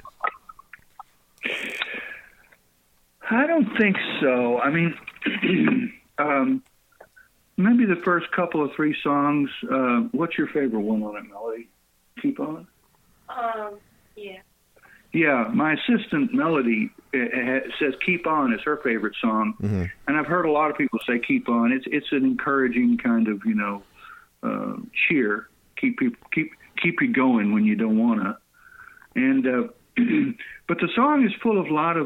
I don't think so. I mean, maybe the first couple of 3 songs. What's your favorite one on it, Melody? Keep On? Yeah. Yeah, my assistant, Melody, says Keep On is her favorite song. Mm-hmm. And I've heard a lot of people say Keep On. It's an encouraging kind of, cheer. Keep you going when you don't want to. And but the song is full of a lot of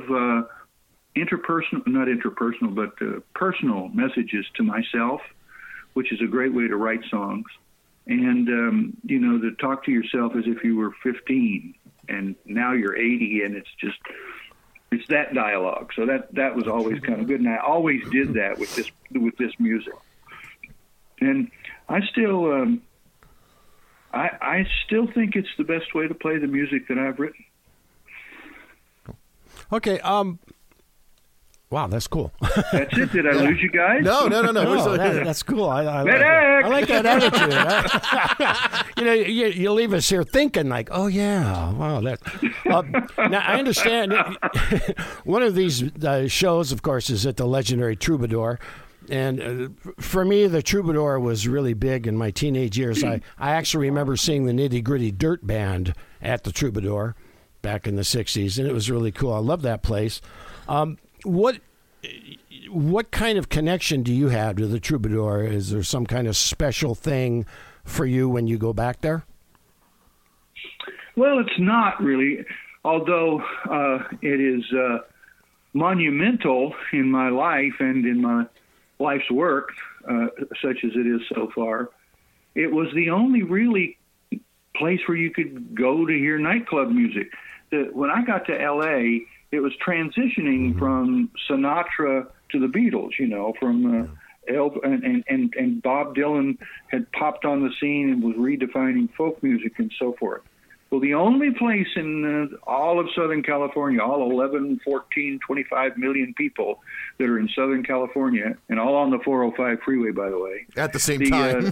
personal messages to myself, which is a great way to write songs. And, to talk to yourself as if you were 15 and now you're 80, and it's that dialogue. So that was always kind of good. And I always did that with this music. And I still, I still think it's the best way to play the music that I've written. Okay. Wow, that's cool. That's it. Did I lose you guys? No. That's cool. I like that attitude. You leave us here thinking like, oh yeah, wow. That. Now I understand. One of these shows, of course, is at the legendary Troubadour, and for me, the Troubadour was really big in my teenage years. I actually remember seeing the Nitty Gritty Dirt Band at the Troubadour back in the '60s, and it was really cool. I love that place. What kind of connection do you have to the Troubadour? Is there some kind of special thing for you when you go back there? Well, it's not really, although it is monumental in my life and in my life's work, such as it is so far. It was the only really place where you could go to hear nightclub music. When I got to L.A., it was transitioning from Sinatra to the Beatles, from and Bob Dylan had popped on the scene and was redefining folk music and so forth. Well, the only place in all of Southern California, all 11, 14, 25 million people that are in Southern California, and all on the 405 freeway, by the way. At the same time.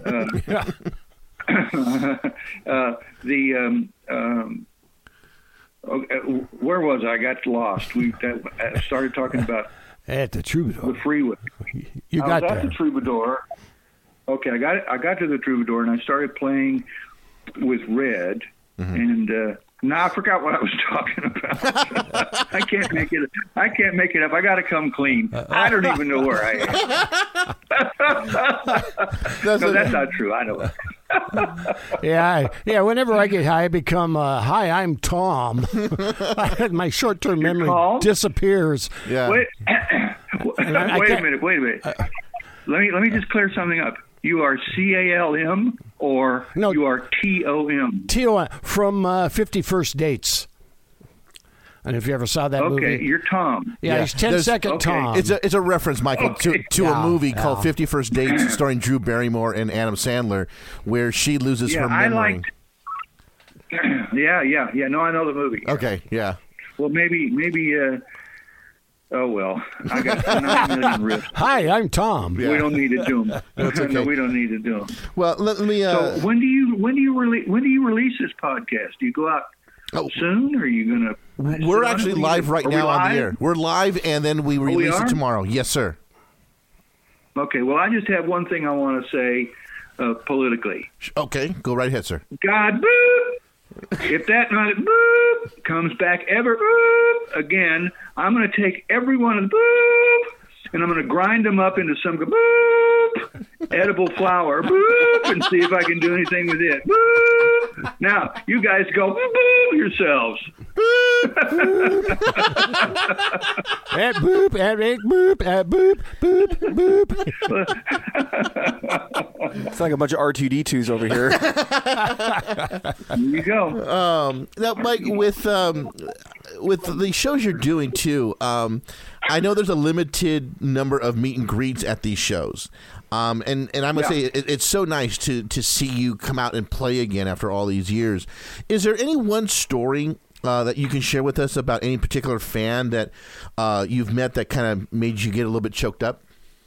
Where was I? got lost. We started talking about at the Troubadour, the freeway. You got there. I was at the Troubadour. Okay, I got to the Troubadour, and I started playing with Red, and No, I forgot what I was talking about. I can't make it up. I got to come clean. I don't even know where I am. No, that's not true. I know. Yeah. Whenever I get high, I become hi. I'm Tom. My short-term memory disappears. Yeah. Wait a minute. Let me just clear something up. You are CALM or you are TOM? TOM from 51st Dates. And if you ever saw that movie. Okay, you're Tom. Yeah, he's 10-second Tom. It's a reference, Michael, to a movie called 51st Dates starring Drew Barrymore and Adam Sandler where she loses her memory. Yeah. No, I know the movie. Okay, yeah. Well, maybe oh, well, I got 9 million riffs. Hi, I'm Tom. Yeah. We don't need to do them. That's okay. No, we don't need to do them. Well, let me. So when do you release this podcast? Do you go out soon, or are you gonna? We're actually live right now on the air. We're live, and then we release it tomorrow. Yes, sir. Okay. Well, I just have one thing I want to say politically. Okay, go right ahead, sir. God, boop. If that boop comes back ever boop again, I'm going to take every one of the boop and I'm going to grind them up into some boop edible flour boop and see if I can do anything with it. Boop. Now, you guys go boop yourselves. At boop, at boop, at boop, boop, boop. It's like a bunch of R2D2s over here. There you go. Now, Mike, with the shows you're doing too, I know there's a limited number of meet and greets at these shows. And I must say, it's so nice to see you come out and play again after all these years. Is there any one story that you can share with us about any particular fan that you've met that kind of made you get a little bit choked up?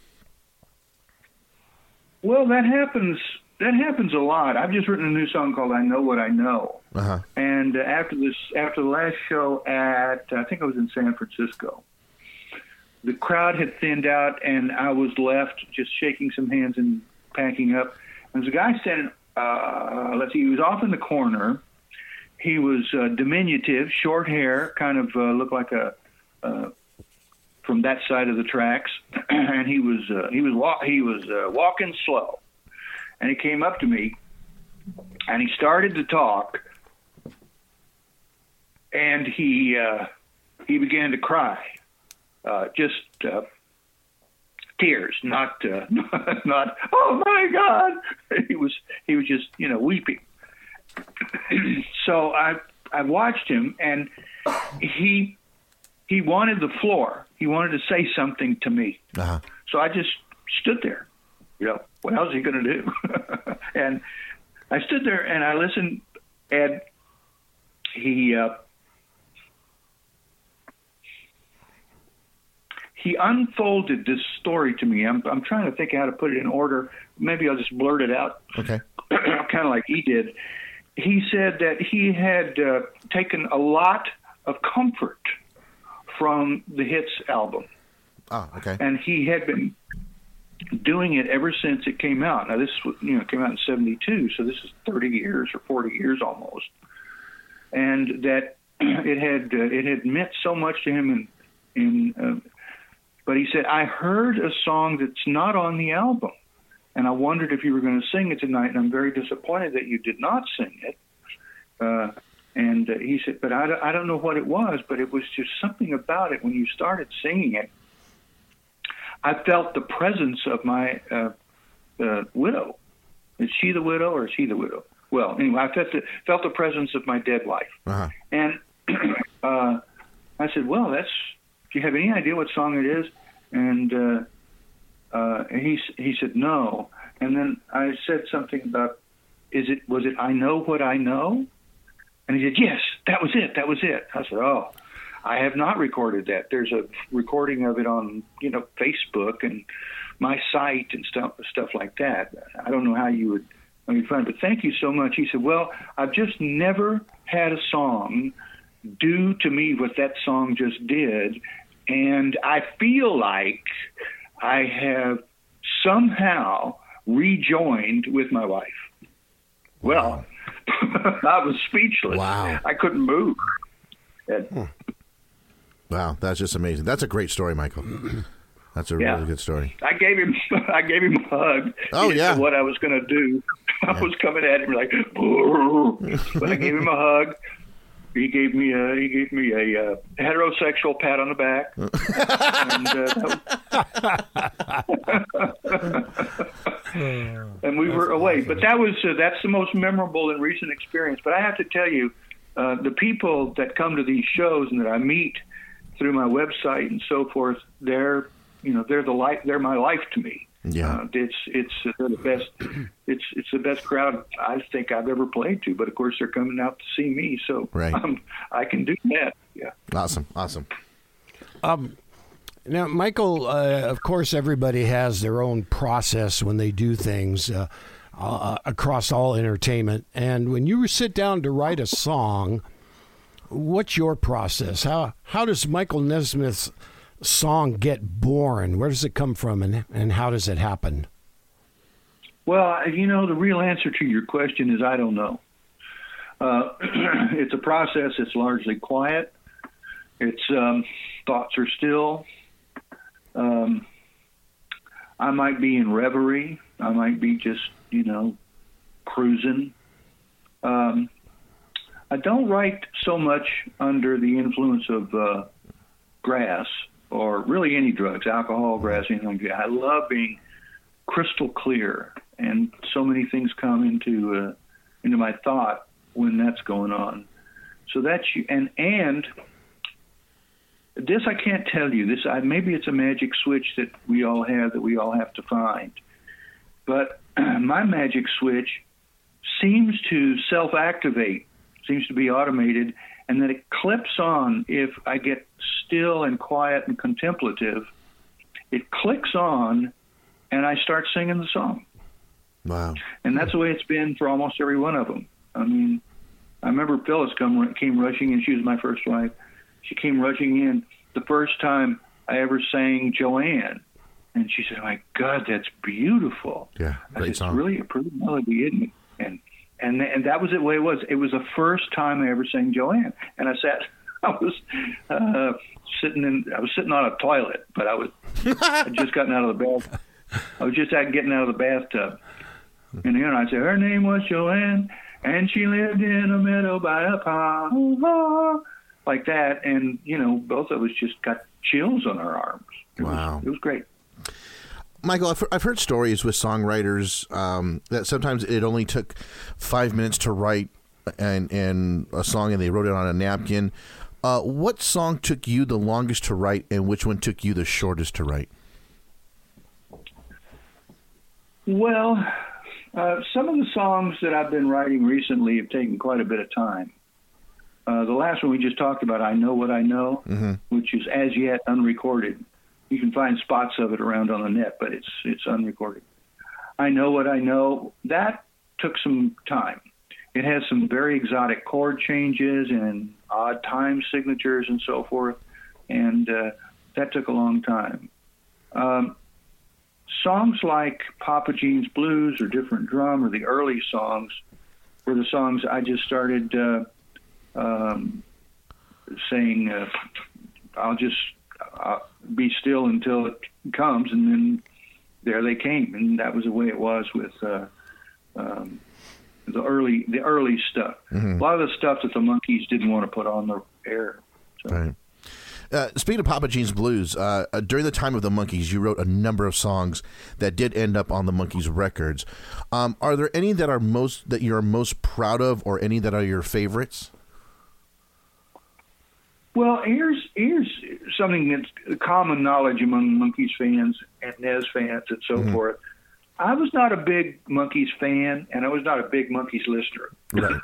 Well, that happens a lot. I've just written a new song called "I Know What I Know," and after the last show I think I was in San Francisco, the crowd had thinned out, and I was left just shaking some hands and packing up. And there's a guy standing. He was off in the corner. He was diminutive, short hair, kind of looked like a from that side of the tracks, and he was walking slow. And he came up to me, and he started to talk, and he began to cry, just tears, not oh my God. He was just weeping. So I watched him, and he wanted the floor. He wanted to say something to me. So I just stood there. What else is he going to do? And I stood there and I listened, and he unfolded this story to me. I'm trying to think how to put it in order. Maybe I'll just blurt it out. Okay. Kind of like he did. He said that he had taken a lot of comfort from the Hits album. Okay. And he had been doing it ever since it came out. Now, this came out in 1972, so this is 30 years or 40 years almost. And that it had meant so much to him. But he said, I heard a song that's not on the album, and I wondered if you were going to sing it tonight, and I'm very disappointed that you did not sing it. And he said, but I don't know what it was, but it was just something about it when you started singing it. I felt the presence of my widow. Is she the widow or is he the widow? Well, anyway, I felt the presence of my dead wife. And I said, well, do you have any idea what song it is? And he said, no. And then I said something about, was it I Know What I Know? And he said, yes, that was it. I said, oh. I have not recorded that. There's a recording of it on, Facebook and my site and stuff like that. I don't know how you would find it, but thank you so much. He said, well, I've just never had a song do to me what that song just did, and I feel like I have somehow rejoined with my wife. Well, I was speechless. Wow. I couldn't move. And, Wow, that's just amazing. That's a great story, Michael. That's a really good story. I gave him a hug. Oh, He yeah. said what I was going to do. I was coming at him like, but I gave him a hug. He gave me a heterosexual pat on the back. And we were away. But that's the most memorable and recent experience. But I have to tell you, the people that come to these shows and that I meet through my website and so forth, they're my life to me. Yeah. It's the best. It's the best crowd I think I've ever played to. But of course, they're coming out to see me, so Right. I can do that. Yeah. Awesome. Now, Michael, of course, everybody has their own process when they do things across all entertainment. And when you sit down to write a song, what's your process? How does Michael Nesmith's song get born? Where does it come from, and how does it happen? Well, the real answer to your question is I don't know. It's a process. It's largely quiet. It's thoughts are still. I might be in reverie. I might be just, cruising. I don't write so much under the influence of grass or really any drugs, alcohol, grass, anything like that. I love being crystal clear, and so many things come into my thought when that's going on. So that's you. And this I can't tell you. This maybe it's a magic switch that we all have to find. But my magic switch seems to self-activate, seems to be automated, and then it clips on if I get still and quiet and contemplative. It clicks on, and I start singing the song. Wow. And that's the way it's been for almost every one of them. I mean, I remember Phyllis came rushing in. She was my first wife. She came rushing in the first time I ever sang Joanne. And she said, "My God, that's beautiful." Yeah, great It's song. really a pretty melody, isn't it? And that was the way it was. It was the first time I ever sang Joanne. And I was sitting on a toilet, but I'd just gotten out of the bath. I was just getting out of the bathtub. And I said, "Her name was Joanne, and she lived in a meadow by a pond," like that. And, both of us just got chills on our arms. It was great. Michael, I've heard stories with songwriters that sometimes it only took 5 minutes to write and a song, and they wrote it on a napkin. What song took you the longest to write, and which one took you the shortest to write? Well, some of the songs that I've been writing recently have taken quite a bit of time. The last one we just talked about, "I Know What I Know," which is as yet unrecorded. You can find spots of it around on the net, but it's unrecorded. "I Know What I Know," that took some time. It has some very exotic chord changes and odd time signatures and so forth, and that took a long time. Songs like Papa Gene's Blues or Different Drum or the early songs were the songs I just started saying, I'll just be still until it comes, and then there they came. And that was the way it was with the early stuff. A lot of the stuff that the Monkees didn't want to put on the air. So. Right. Speaking of Papa Gene's Blues, during the time of the Monkees, you wrote a number of songs that did end up on the Monkees records. Are there any that you're most proud of, or any that are your favorites? Well, here's something that's common knowledge among Monkees fans and Nez fans and so forth. I was not a big Monkees fan, and I was not a big Monkees listener. Right.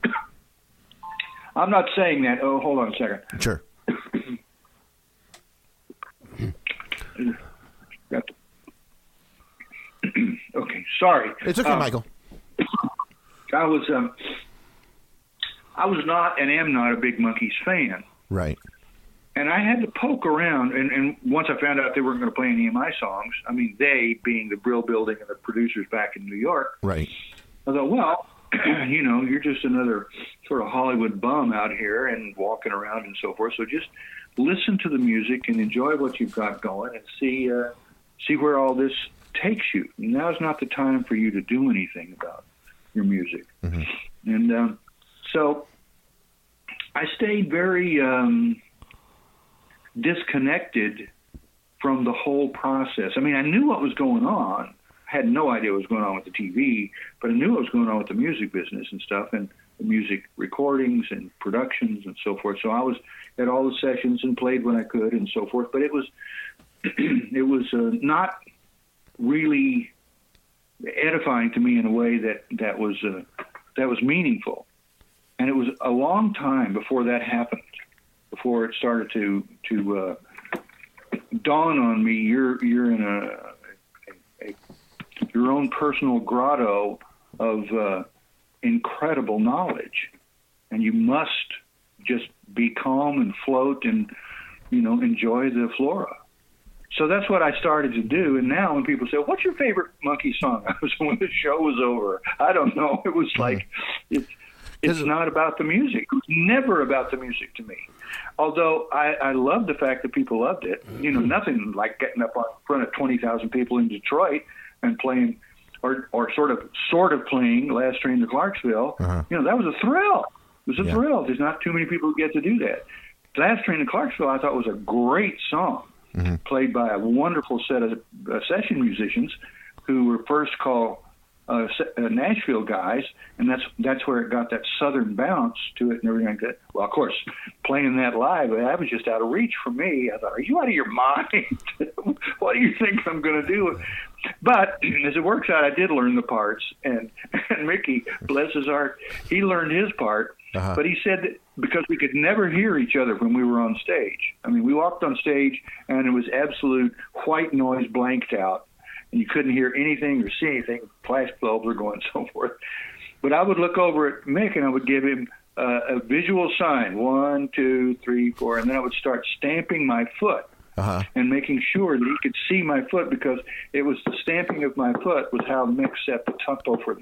I'm not saying that. Oh, hold on a second. Sure. Okay, sorry. It's okay, Michael. I was not and am not a big Monkees fan. Right. And I had to poke around, and once I found out they weren't going to play any of my songs, I mean, they being the Brill Building and the producers back in New York, Right. I thought, well, you know, you're just another sort of Hollywood bum out here and walking around and so forth. So just listen to the music and enjoy what you've got going and see where all this takes you. Now's not the time for you to do anything about your music. Mm-hmm. And so I stayed very disconnected from the whole process. I mean, I knew what was going on. I had no idea what was going on with the TV, but I knew what was going on with the music business and stuff, and the music recordings and productions and so forth. So I was at all the sessions and played when I could and so forth. But it was not really edifying to me in a way that was meaningful. And it was a long time before that happened, before it started to dawn on me. You're in your own personal grotto of incredible knowledge, and you must just be calm and float and, you know, enjoy the flora. So that's what I started to do. And now when people say, "What's your favorite Monkey song?" I was when the show was over. I don't know. It was like it's not about the music. It was never about the music to me. Although I love the fact that people loved it. You know, nothing like getting up in front of 20,000 people in Detroit and playing, or sort of playing Last Train to Clarksville. Uh-huh. You know, that was a thrill. It was a thrill. There's not too many people who get to do that. Last Train to Clarksville, I thought, was a great song, played by a wonderful set of session musicians who were first called Nashville guys, and that's where it got that southern bounce to it and everything like that. Well, of course, playing that live, that was just out of reach for me. I thought, "Are you out of your mind? What do you think I'm going to do?" But as it works out, I did learn the parts, and Mickey, bless his heart, he learned his part. Uh-huh. But he said that because we could never hear each other when we were on stage. I mean, we walked on stage, and it was absolute white noise, blanked out. And you couldn't hear anything or see anything. Flash bulbs were going and so forth. But I would look over at Mick and I would give him a visual sign, 1, 2, 3, 4, and then I would start stamping my foot and making sure that he could see my foot, because it was the stamping of my foot was how Mick set the tempo for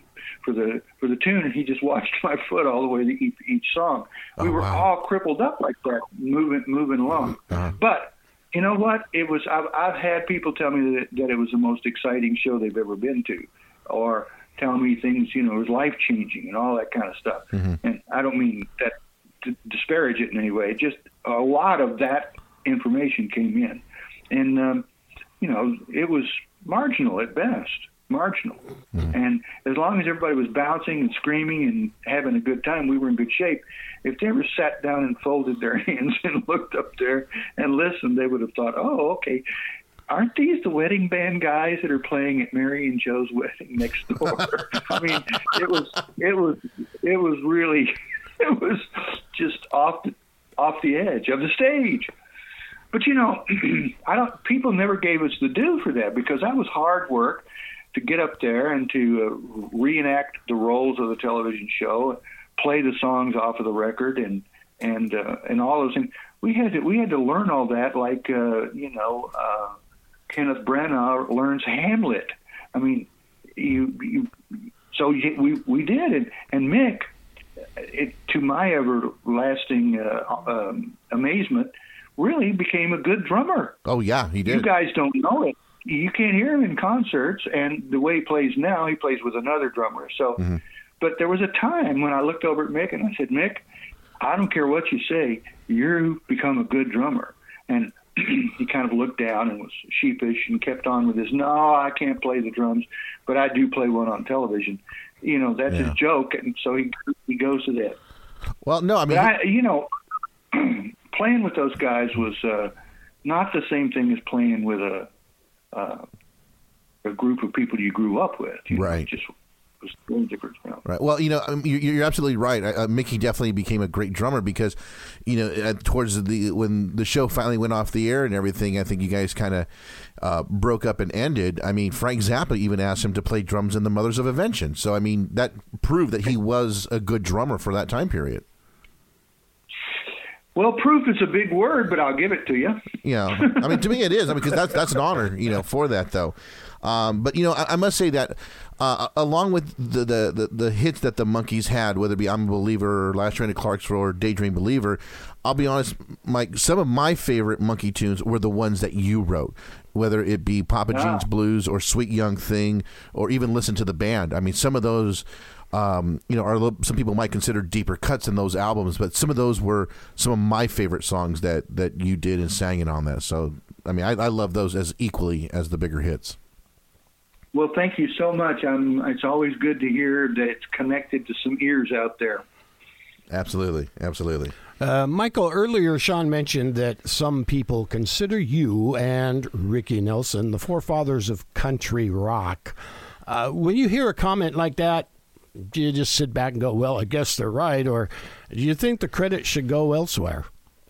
the tune, and he just watched my foot all the way to each song. We were all crippled up like that, moving along. But you know what? It was. I've had people tell me that it was the most exciting show they've ever been to, or tell me things. You know, it was life changing and all that kind of stuff. Mm-hmm. And I don't mean that to disparage it in any way. Just a lot of that information came in, and you know, it was marginal at best. Marginal. Mm-hmm. And as long as everybody was bouncing and screaming and having a good time, we were in good shape. If they ever sat down and folded their hands and looked up there and listened, they would have thought, "Oh, okay, aren't these the wedding band guys that are playing at Mary and Joe's wedding next door?" I mean, it was really, it was just off the edge of the stage. But you know, people never gave us the due for that, because that was hard work to get up there and to reenact the roles of the television show, play the songs off of the record, and all those things. We had to learn all that, like Kenneth Branagh learns Hamlet. I mean, we did, and Mick, to my everlasting amazement, really became a good drummer. Oh yeah, he did. You guys don't know it. You can't hear him in concerts, and the way he plays now, he plays with another drummer. So, but there was a time when I looked over at Mick and I said, "Mick, I don't care what you say, you've become a good drummer." And he kind of looked down and was sheepish and kept on with his, "No, I can't play the drums, but I do play one on television." You know, that's his joke, and so he goes to that. Well, no, I mean, playing with those guys was not the same thing as playing with a group of people you grew up with. Right. It just was very different. You know? Right. Well, you know, you're absolutely right. Mickey definitely became a great drummer because, you know, towards when the show finally went off the air and everything, I think you guys kind of broke up and ended. I mean, Frank Zappa even asked him to play drums in The Mothers of Invention. So, I mean, that proved that he was a good drummer for that time period. Well, proof is a big word, but I'll give it to you. I mean, to me it is. I mean, because that's an honor, for that though. But I must say that along with the hits that the Monkees had, whether it be "I'm a Believer," or "Last Train to Clarksville," or "Daydream Believer," I'll be honest, Mike. Some of my favorite Monkee tunes were the ones that you wrote, whether it be "Papa Jean's Blues" or "Sweet Young Thing," or even "Listen to the Band." I mean, some of those. Some people might consider deeper cuts in those albums, but some of those were some of my favorite songs that you did and sang it on that. So, I mean, I love those as equally as the bigger hits. Well, thank you so much. It's always good to hear that it's connected to some ears out there. Absolutely. Michael, earlier Sean mentioned that some people consider you and Ricky Nelson the forefathers of country rock. When you hear a comment like that, do you just sit back and go, well, I guess they're right, or do you think the credit should go elsewhere?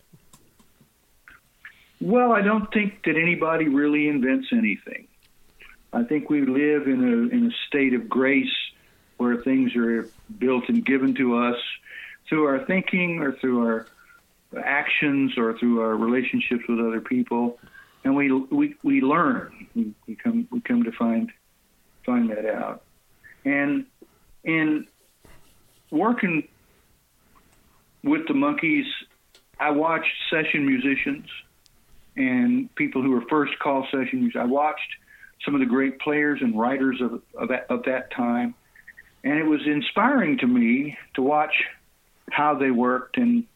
Well, I don't think that anybody really invents anything. I think we live in a state of grace where things are built and given to us through our thinking or through our actions or through our relationships with other people, and we learn. We come to find that out. And in working with the Monkees, I watched session musicians and people who were first call session musicians. I watched some of the great players and writers of that time, and it was inspiring to me to watch how they worked and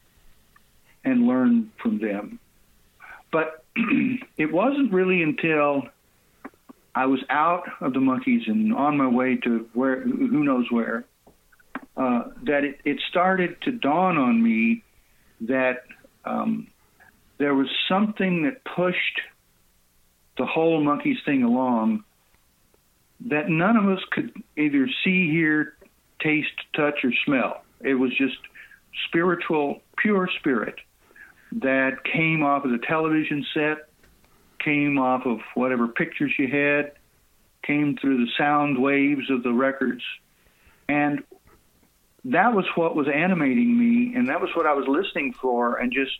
learn from them. But it wasn't really until I was out of the Monkees and on my way to who knows where, that it started to dawn on me that there was something that pushed the whole Monkees thing along that none of us could either see, hear, taste, touch, or smell. It was just spiritual, pure spirit that came off of the television set, came off of whatever pictures you had, came through the sound waves of the records. And that was what was animating me, and that was what I was listening for, and just,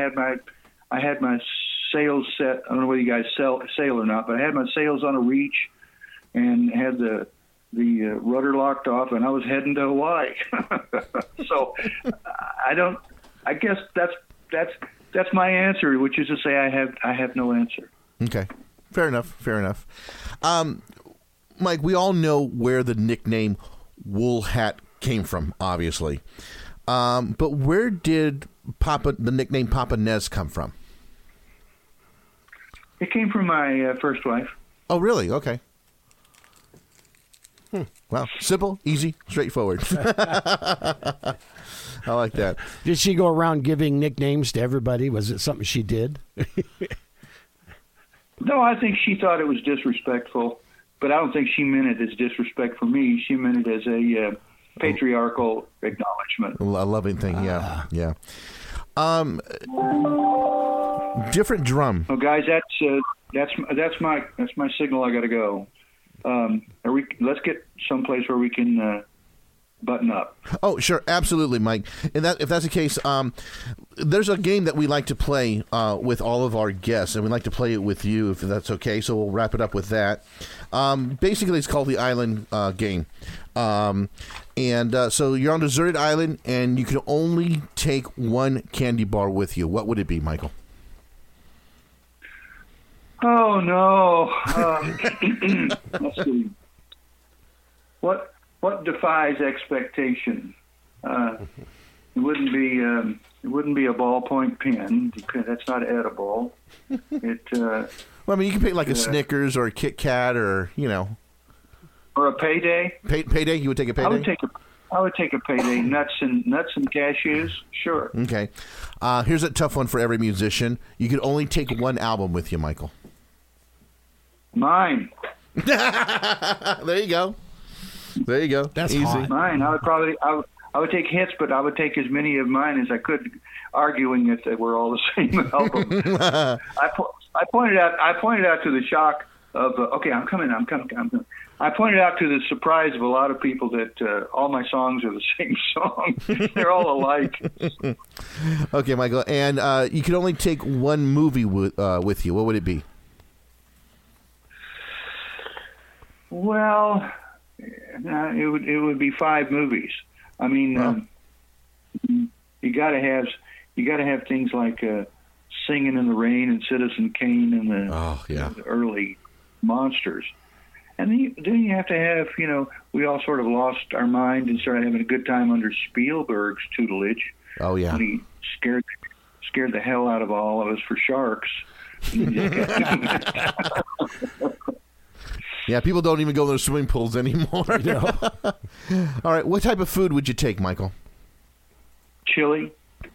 I had my sails set. I don't know whether you guys sail or not, but I had my sails on a reach and had the rudder locked off, and I was heading to Hawaii. So I guess that's my answer, which is to say I have no answer. Okay. Fair enough. Mike, we all know where the nickname Wool Hat came from, obviously. But where did the nickname Papa Nez come from? It came from my first wife. Oh, really? Okay. Well, simple, easy, straightforward. I like that. Did she go around giving nicknames to everybody? Was it something she did? No, I think she thought it was disrespectful, but I don't think she meant it as disrespect for me. She meant it as a patriarchal acknowledgement. A loving thing, yeah. Different drum. Oh, guys, that's my signal. I got to go. Let's get someplace where we can button up. Oh, sure, absolutely, Mike. And if that's the case, there's a game that we like to play with all of our guests, and we'd like to play it with you if that's okay. So we'll wrap it up with that. Basically, it's called the Island Game. So you're on a deserted island, and you can only take one candy bar with you. What would it be, Michael? Oh, no. Let's see. What defies expectation? It wouldn't be a ballpoint pen because that's not edible. Well, I mean, you can pick like a Snickers or a Kit Kat or or a Payday. Payday? You would take a Payday? I would take a Payday. Nuts and cashews. Sure. Okay. Here's a tough one for every musician. You could only take one album with you, Michael. Mine. There you go. That's easy. Hot. Mine. I would take hits, but I would take as many of mine as I could, arguing that they were all the same album. I pointed out to the Shock okay, I'm coming. I pointed out to the surprise of a lot of people that all my songs are the same song. They're all alike. Okay, Michael, and you could only take one movie with you. What would it be? Well, it would be 5 movies. I mean, you got to have things like Singing in the Rain and Citizen Kane and the early Monsters. And then you have to have, we all sort of lost our mind and started having a good time under Spielberg's tutelage. Oh, yeah. When he scared the hell out of all of us for sharks. Yeah, people don't even go to their swimming pools anymore. No. All right, what type of food would you take, Michael? Chili.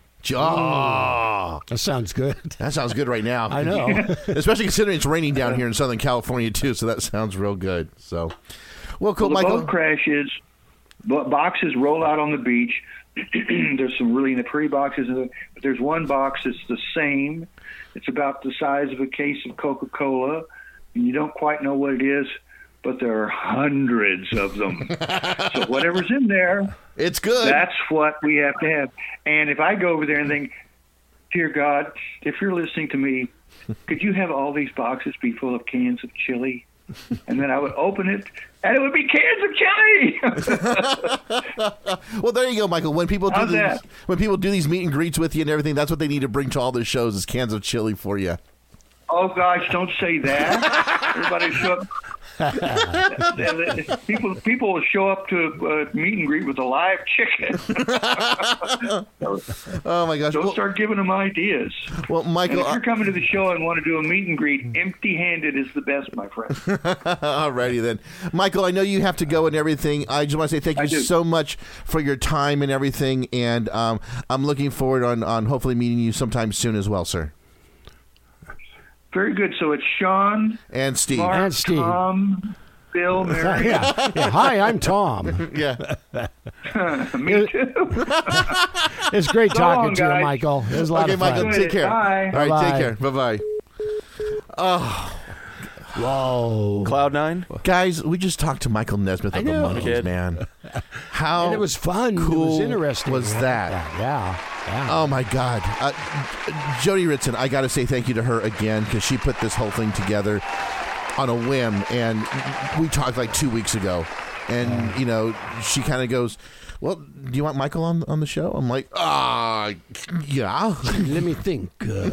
Oh, that sounds good. That sounds good right now. I know. Especially considering it's raining down here in Southern California, too, so that sounds real good. So, well, cool, Michael. Michael. The boat crashes, boxes roll out on the beach. There's some really pretty boxes, but there's one box that's the same. It's about the size of a case of Coca-Cola, and you don't quite know what it is, but there are hundreds of them. So whatever's in there, it's good. That's what we have to have. And if I go over there and think, dear God, if you're listening to me, could you have all these boxes be full of cans of chili? And then I would open it, and it would be cans of chili. Well, there you go, Michael. When people do these meet and greets with you and everything, that's what they need to bring to all their shows is cans of chili for you. Oh gosh, don't say that. Everybody show up. People will show up to meet and greet with a live chicken. Oh my gosh! Don't start giving them ideas. Well, Michael, and if you're coming to the show and want to do a meet and greet, empty-handed is the best, my friend. Alrighty then, Michael. I know you have to go and everything. I just want to say thank you so much for your time and everything, and I'm looking forward on hopefully meeting you sometime soon as well, sir. Very good. So it's Sean and Steve. Mark, and Steve. Tom, Bill, Mary. Yeah. Hi, I'm Tom. Yeah. Me too. It's great talking to guys. you, Michael. It was a lot of fun. Michael, take care. Bye. All right, Bye-bye. take care. Bye-bye. Oh. Whoa. Cloud9? Guys, we just talked to Michael Nesmith of the Monkees, man. How and it was fun. Cool it was interesting. was that? Yeah. Oh, my God. Jody Ritson, I got to say thank you to her again because she put this whole thing together on a whim. And we talked like 2 weeks ago. And, she kind of goes, well, do you want Michael on the show? I'm like, yeah. Let me think.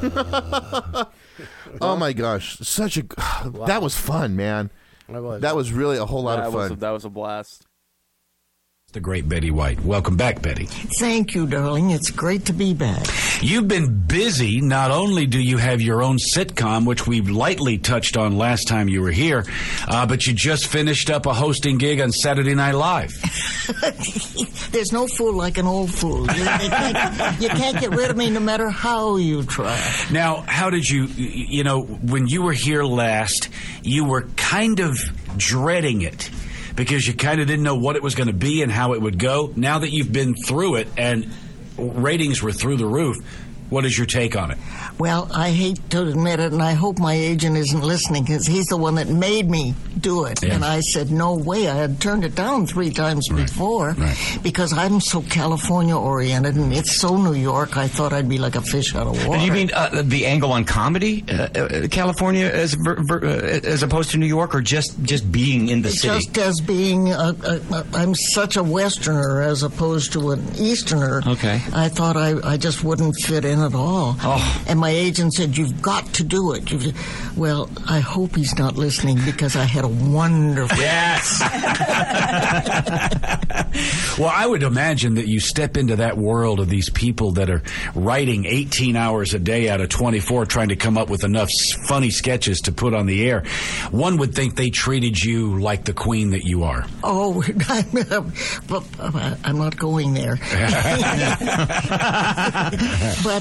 Oh, my gosh. That was fun, man. That was really a whole lot of fun. That was a blast. The great Betty White. Welcome back, Betty. Thank you, darling. It's great to be back. You've been busy. Not only do you have your own sitcom, which we lightly touched on last time you were here, but you just finished up a hosting gig on Saturday Night Live. There's no fool like an old fool. You can't get rid of me no matter how you try. Now, how did you when you were here last, you were kind of dreading it, because you kind of didn't know what it was going to be and how it would go. Now that you've been through it and ratings were through the roof, what is your take on it? Well, I hate to admit it, and I hope my agent isn't listening, because he's the one that made me do it. Yeah. And I said, no way. I had turned it down 3 times before because I'm so California-oriented, and it's so New York, I thought I'd be like a fish out of water. Do you mean the angle on comedy, California as opposed to New York, or just being in the city? Just as being, I'm such a Westerner as opposed to an Easterner. Okay. I thought I just wouldn't fit in at all. Oh. And my agent said, you've got to do it. Well, I hope he's not listening, because I had a wonderful... Yes! Well, I would imagine that you step into that world of these people that are writing 18 hours a day out of 24 trying to come up with enough funny sketches to put on the air. One would think they treated you like the queen that you are. Oh, I'm not going there. But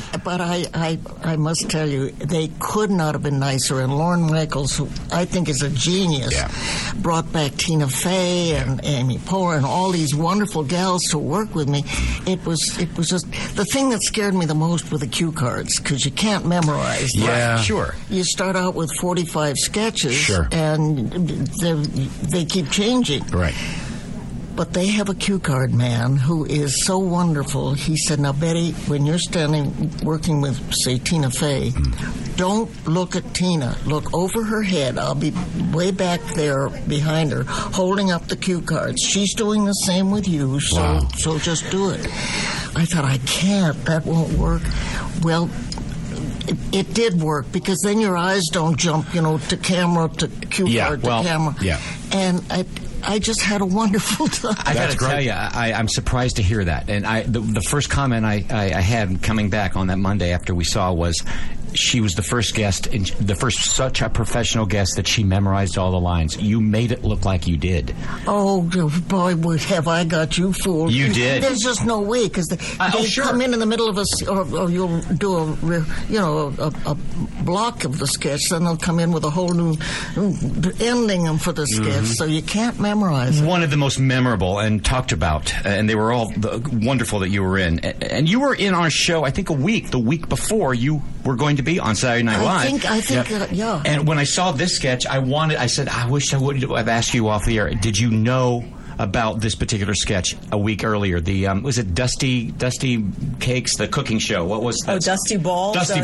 But I must tell you, they could not have been nicer. And Lorne Michaels, who I think is a genius, brought back Tina Fey and Amy Poehler and all these wonderful gals to work with me. It was just the thing that scared me the most were the cue cards, because you can't memorize them. Yeah, sure. You start out with 45 sketches, sure, and they keep changing. Right. But they have a cue card man who is so wonderful. He said, now, Betty, when you're working with, say, Tina Fey, don't look at Tina. Look over her head. I'll be way back there behind her, holding up the cue cards. She's doing the same with you, so just do it. I thought, I can't. That won't work. Well, it did work, because then your eyes don't jump, to camera, to cue card, to camera. Yeah. And I just had a wonderful time. I got to tell you, I'm surprised to hear that. And the first comment I had coming back on that Monday after we saw was, she was the first guest, such a professional guest that she memorized all the lines. You made it look like you did. Oh, boy, have I got you fooled. You did. There's just no way, because they come in the middle of or you'll do a block of the sketch, then they'll come in with a whole new ending for the sketch, so you can't memorize it. One of the most memorable and talked about, and they were all wonderful that you were in. And you were in our show, I think, the week before you were going to be on Saturday Night Live. I think, yeah. And when I saw this sketch, I said, I wish I would have asked you off the air. Did you know about this particular sketch a week earlier? The was it Dusty Cakes, the cooking show? What was that? Dusty Balls. Dusty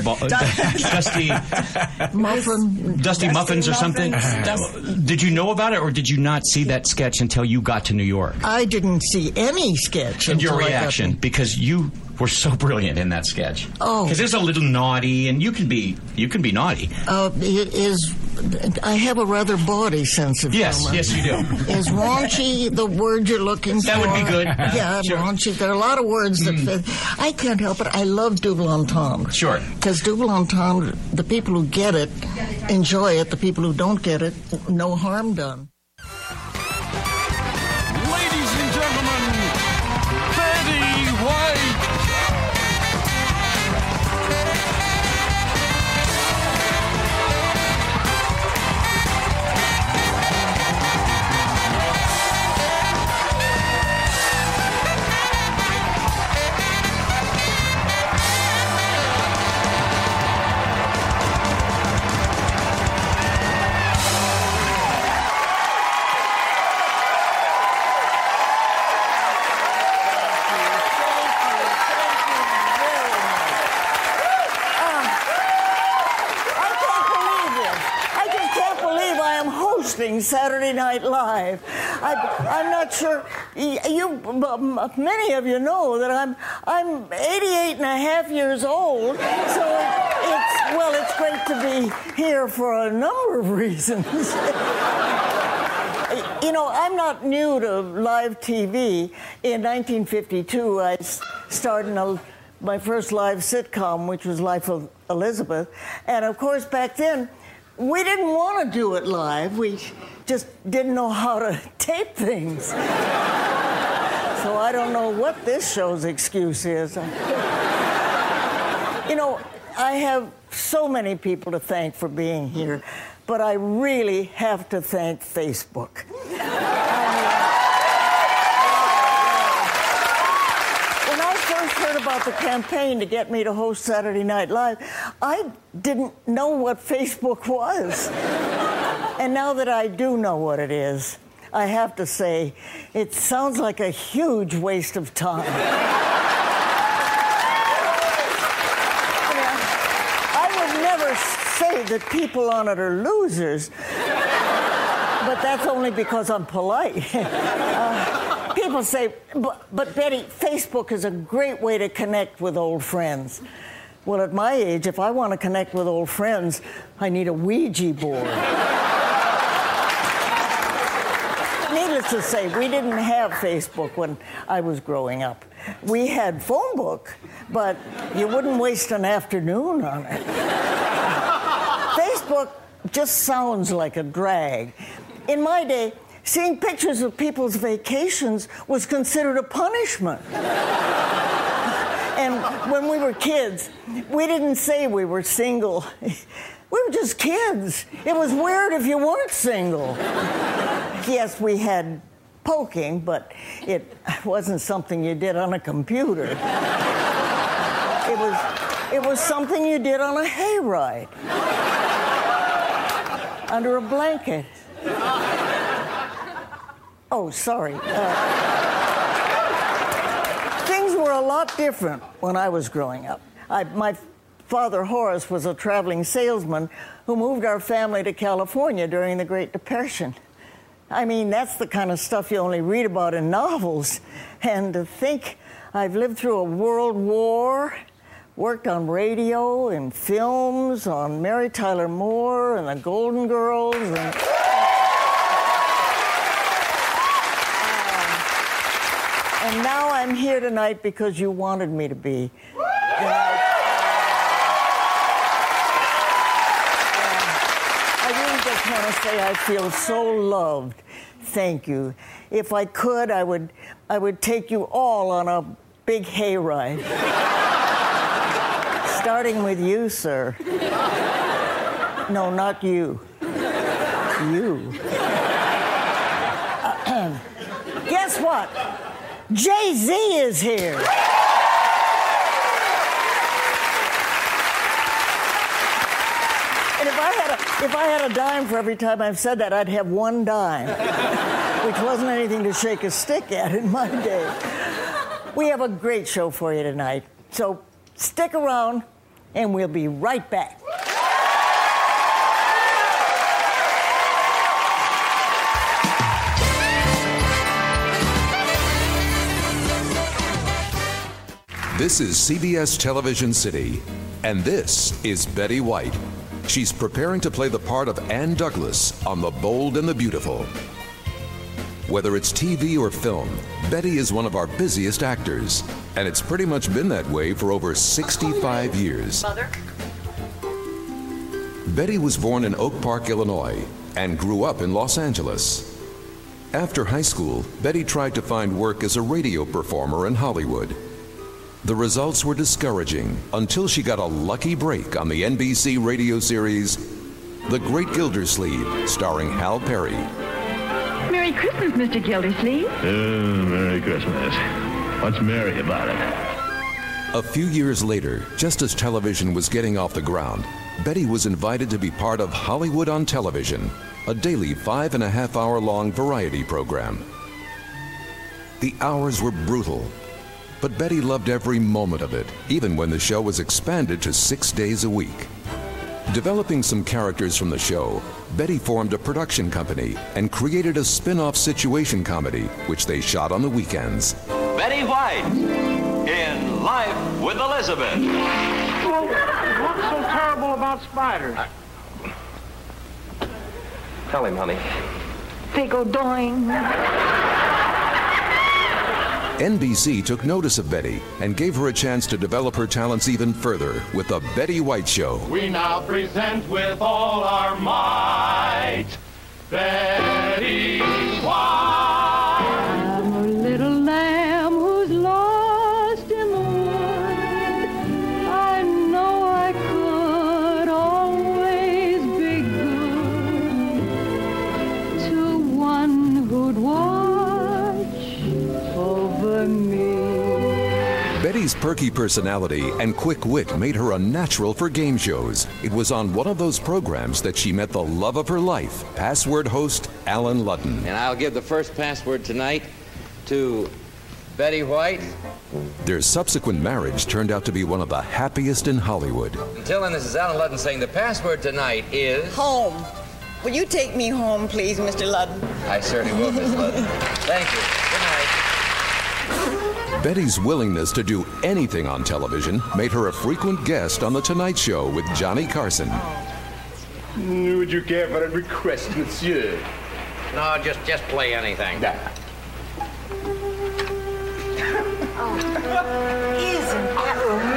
Muffins or something. Did you know about it, or did you not see that sketch until you got to New York? I didn't see any sketch. And your reaction, because you were so brilliant in that sketch. Oh, because it's a little naughty, and you can be naughty. It is. I have a rather bawdy sense of humor. Yes, you do. Is raunchy the word you're looking for? That would be good. Yeah, sure. Raunchy. There are a lot of words that fit. I can't help it. I love double entendre. Sure. Because double entendre, the people who get it enjoy it. The people who don't get it, no harm done. Ladies and gentlemen, Betty White. Saturday Night Live. I'm not sure many of you know that I'm 88 and a half years old, so it's great to be here for a number of reasons. I'm not new to live TV. In 1952, I started my first live sitcom, which was Life of Elizabeth, and of course back then we didn't want to do it live. We just didn't know how to tape things. So I don't know what this show's excuse is. I have so many people to thank for being here, but I really have to thank Facebook. When I first heard about the campaign to get me to host Saturday Night Live, I didn't know what Facebook was. And now that I do know what it is, I have to say, it sounds like a huge waste of time. I would never say that people on it are losers, but that's only because I'm polite. People say, but Betty, Facebook is a great way to connect with old friends. Well, at my age, if I want to connect with old friends, I need a Ouija board. Needless to say, we didn't have Facebook when I was growing up. We had phone book, but you wouldn't waste an afternoon on it. Facebook just sounds like a drag. In my day, seeing pictures of people's vacations was considered a punishment. And when we were kids, we didn't say we were single. We were just kids. It was weird if you weren't single. Yes, we had poking, but it wasn't something you did on a computer. It was something you did on a hayride. Under a blanket. Oh, sorry. Things were a lot different when I was growing up. My father, Horace, was a traveling salesman who moved our family to California during the Great Depression. I mean, that's the kind of stuff you only read about in novels. And to think I've lived through a world war, worked on radio and films, on Mary Tyler Moore and the Golden Girls, and now I'm here tonight because you wanted me to be. I really just want to say I feel so loved. Thank you. If I could, I would take you all on a big hayride. Starting with you, sir. No, not you. You. Guess what? Jay-Z is here. And if I had a dime for every time I've said that, I'd have one dime, which wasn't anything to shake a stick at in my day. We have a great show for you tonight, so stick around, and we'll be right back. This is CBS Television City, and this is Betty White. She's preparing to play the part of Ann Douglas on The Bold and the Beautiful. Whether it's TV or film, Betty is one of our busiest actors, and it's pretty much been that way for over 65 years. Mother? Betty was born in Oak Park, Illinois, and grew up in Los Angeles. After high school, Betty tried to find work as a radio performer in Hollywood. The results were discouraging until she got a lucky break on the NBC radio series The Great Gildersleeve, starring Hal Perry. Merry Christmas, Mr. Gildersleeve. Oh, Merry Christmas. What's merry about it? A few years later, just as television was getting off the ground, Betty was invited to be part of Hollywood on Television, a daily 5.5-hour-long variety program. The hours were brutal, but Betty loved every moment of it, even when the show was expanded to 6 days a week. Developing some characters from the show, Betty formed a production company and created a spin-off situation comedy, which they shot on the weekends. Betty White in Life with Elizabeth. Well, what's so terrible about spiders? Tell him, honey. They go doing. NBC took notice of Betty and gave her a chance to develop her talents even further with The Betty White Show. We now present with all our might, Betty White. I'm a little lamb who's lost in the wood. I know I could always be good to one who'd watch over me. Betty's perky personality and quick wit made her a natural for game shows. It was on one of those programs that she met the love of her life, Password host Alan Ludden. And I'll give the first password tonight to Betty White. Their subsequent marriage turned out to be one of the happiest in Hollywood. Until then, this is Alan Ludden saying the password tonight is... Home. Will you take me home, please, Mr. Ludden? I certainly will, Miss Ludden. Thank you. Good night. Betty's willingness to do anything on television made her a frequent guest on The Tonight Show with Johnny Carson. Would you care for a request, monsieur? No, just play anything. Isn't that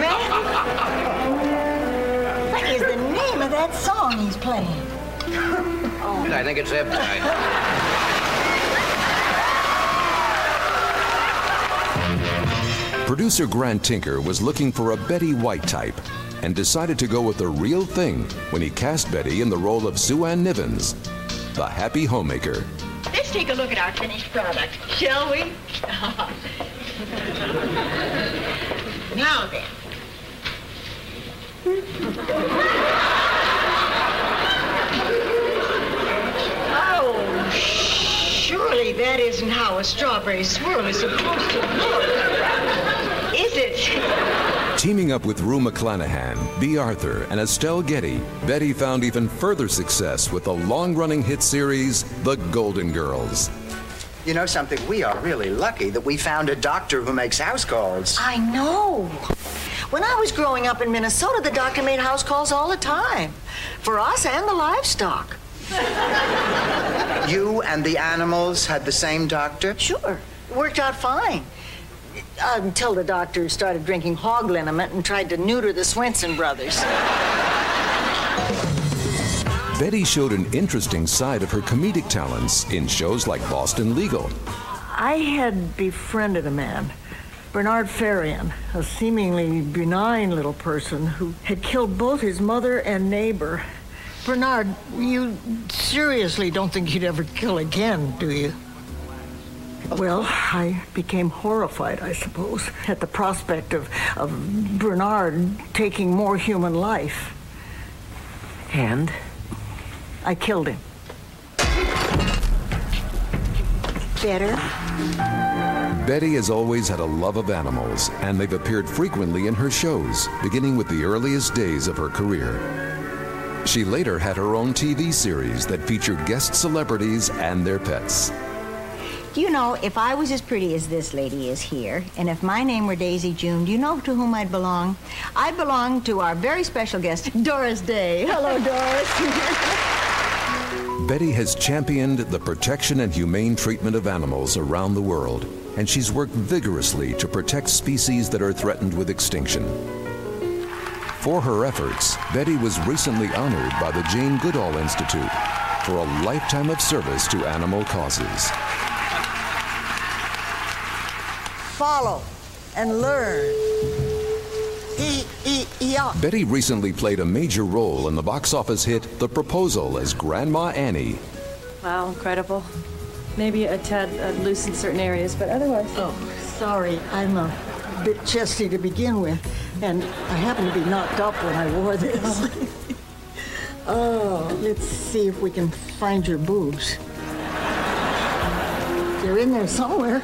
romantic? What is the name of that song he's playing? I think it's Eptide. Producer Grant Tinker was looking for a Betty White type and decided to go with the real thing when he cast Betty in the role of Sue Ann Nivens, the happy homemaker. Let's take a look at our finished product, shall we? Now then. Oh, surely that isn't how a strawberry swirl is supposed to look. Is it? Teaming up with Rue McClanahan, B. Arthur, and Estelle Getty, Betty found even further success with the long-running hit series, The Golden Girls. You know something? We are really lucky that we found a doctor who makes house calls. I know. When I was growing up in Minnesota, the doctor made house calls all the time. For us and the livestock. You and the animals had the same doctor? Sure. It worked out fine. Until the doctor started drinking hog liniment and tried to neuter the Swenson brothers. Betty showed an interesting side of her comedic talents in shows like Boston Legal. I had befriended a man, Bernard Farian, a seemingly benign little person who had killed both his mother and neighbor. Bernard, you seriously don't think you'd ever kill again, do you? Well, I became horrified, I suppose, at the prospect of Bernard taking more human life. And? I killed him. Better? Betty has always had a love of animals, and they've appeared frequently in her shows, beginning with the earliest days of her career. She later had her own TV series that featured guest celebrities and their pets. Do you know, if I was as pretty as this lady is here, and if my name were Daisy June, do you know to whom I'd belong? I'd belong to our very special guest, Doris Day. Hello, Doris. Betty has championed the protection and humane treatment of animals around the world, and she's worked vigorously to protect species that are threatened with extinction. For her efforts, Betty was recently honored by the Jane Goodall Institute for a lifetime of service to animal causes. Follow and learn. Betty recently played a major role in the box office hit The Proposal as Grandma Annie. Wow, incredible. Maybe a tad loose in certain areas, but otherwise... Oh, sorry. I'm a bit chesty to begin with, and I happen to be knocked up when I wore this. Oh, let's see if we can find your boobs. They're in there somewhere.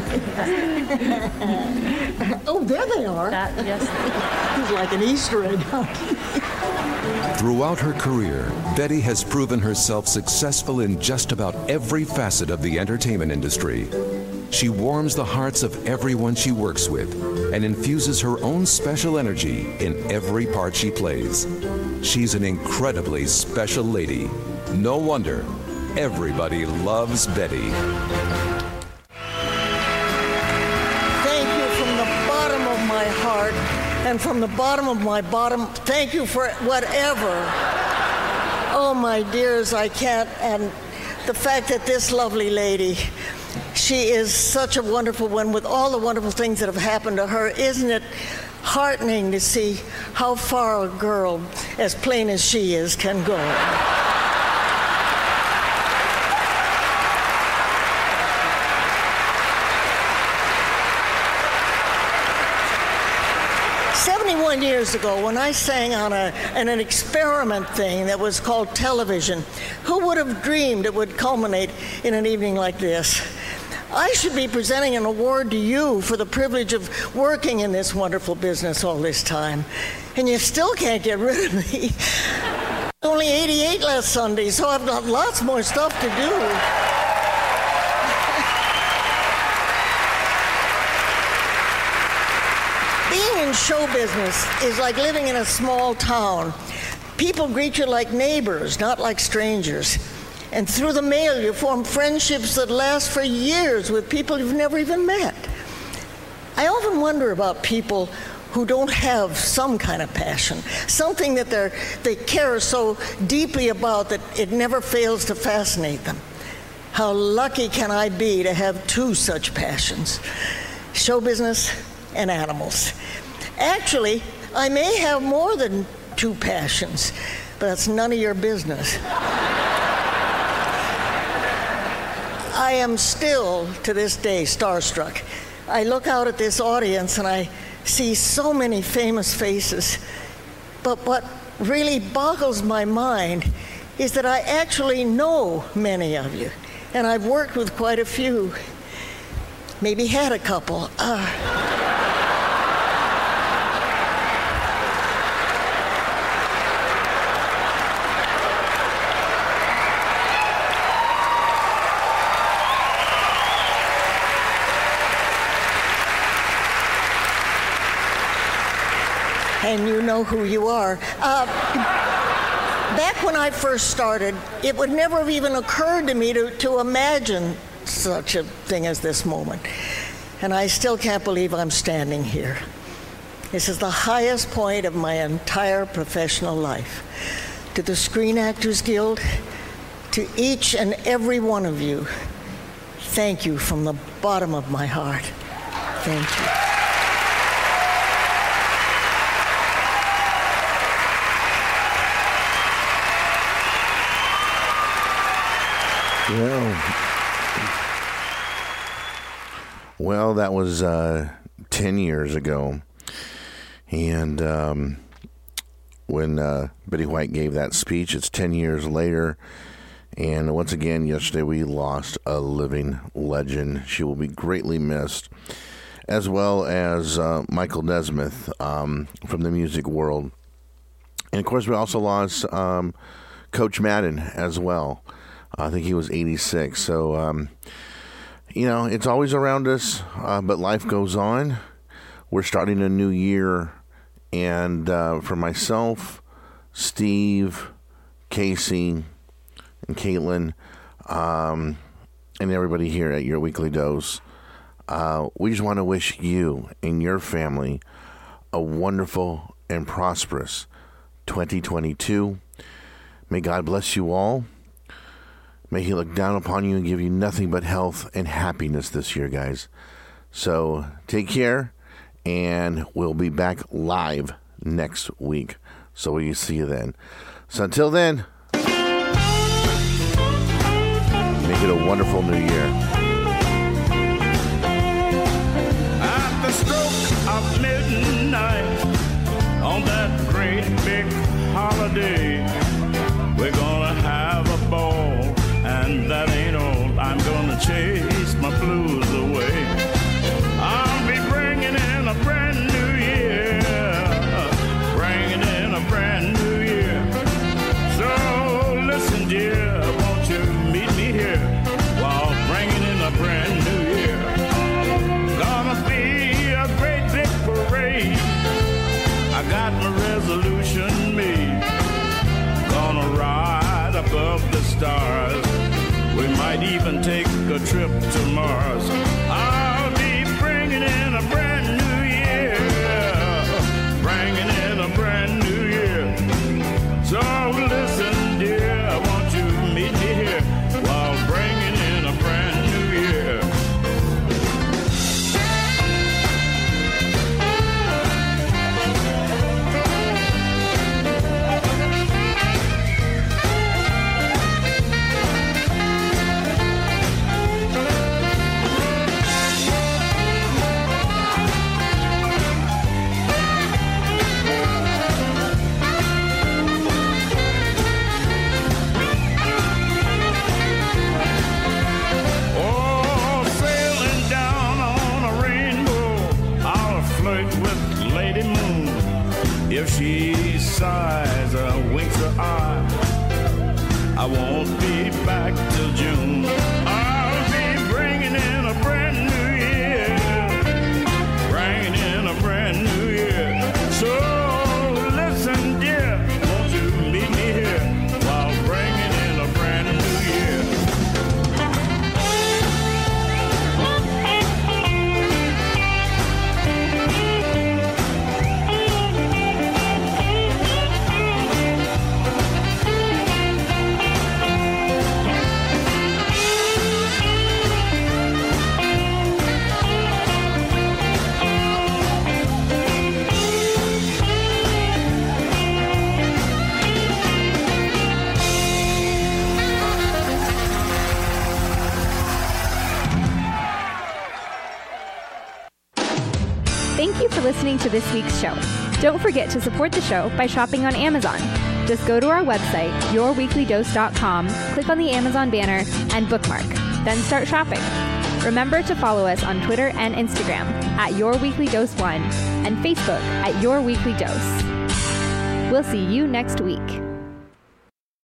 Oh, there they are. Yes. It's like an Easter egg. Throughout her career, Betty has proven herself successful in just about every facet of the entertainment industry. She warms the hearts of everyone she works with and infuses her own special energy in every part she plays. She's an incredibly special lady. No wonder everybody loves Betty. And from the bottom of my bottom, thank you for whatever. Oh, my dears, I can't. And the fact that this lovely lady, she is such a wonderful one with all the wonderful things that have happened to her. Isn't it heartening to see how far a girl as plain as she is can go? 71 years ago, when I sang on an experiment thing that was called television, who would have dreamed it would culminate in an evening like this? I should be presenting an award to you for the privilege of working in this wonderful business all this time. And you still can't get rid of me. Only 88 last Sunday, so I've got lots more stuff to do. Being in show business is like living in a small town. People greet you like neighbors, not like strangers. And through the mail, you form friendships that last for years with people you've never even met. I often wonder about people who don't have some kind of passion, something that they care so deeply about that it never fails to fascinate them. How lucky can I be to have two such passions? Show business and animals. Actually, I may have more than 2 passions, but that's none of your business. I am still, to this day, starstruck. I look out at this audience and I see so many famous faces. But what really boggles my mind is that I actually know many of you. And I've worked with quite a few. Maybe had a couple. And you know who you are. Back when I first started, it would never have even occurred to me to imagine such a thing as this moment. And I still can't believe I'm standing here. This is the highest point of my entire professional life. To the Screen Actors Guild, to each and every one of you, thank you from the bottom of my heart. Thank you. Well, that was 10 years ago. And when Betty White gave that speech, it's 10 years later. And once again, yesterday we lost a living legend. She will be greatly missed, as well as Michael Nesmith from the music world. And, of course, we also lost Coach Madden as well. I think he was 86. So, it's always around us, but life goes on. We're starting a new year. And for myself, Steve, Casey, and Caitlin, and everybody here at Your Weekly Dose, we just want to wish you and your family a wonderful and prosperous 2022. May God bless you all. May He look down upon you and give you nothing but health and happiness this year, guys. So take care, and we'll be back live next week. So we'll see you then. So until then, make it a wonderful new year. At the stroke of midnight, on that great big holiday, we're gonna have a ball. And that ain't all. I'm gonna chase my blues away. I'll be bringing in a brand new year. Bringing in a brand new year. So listen, dear, won't you meet me here while bringing in a brand new year? Gonna be a great big parade. I got my resolution made. Gonna ride above the stars. We might even take a trip to Mars. I'll be bringing in a brand new year. Bringing in a brand new year. So listen, dear, won't you meet me here while bringing in a brand new year? If she sighs or winks her eye, I won't be back till June. I'll be bringing in a brand new year. Bringing in a brand new year. So listen, dear, won't you meet me here while bringing in a brand new year? Thank you for listening to this week's show. Don't forget to support the show by shopping on Amazon. Just go to our website, yourweeklydose.com, click on the Amazon banner, and bookmark. Then start shopping. Remember to follow us on Twitter and Instagram at YourWeeklyDose1 and Facebook at YourWeeklyDose. We'll see you next week.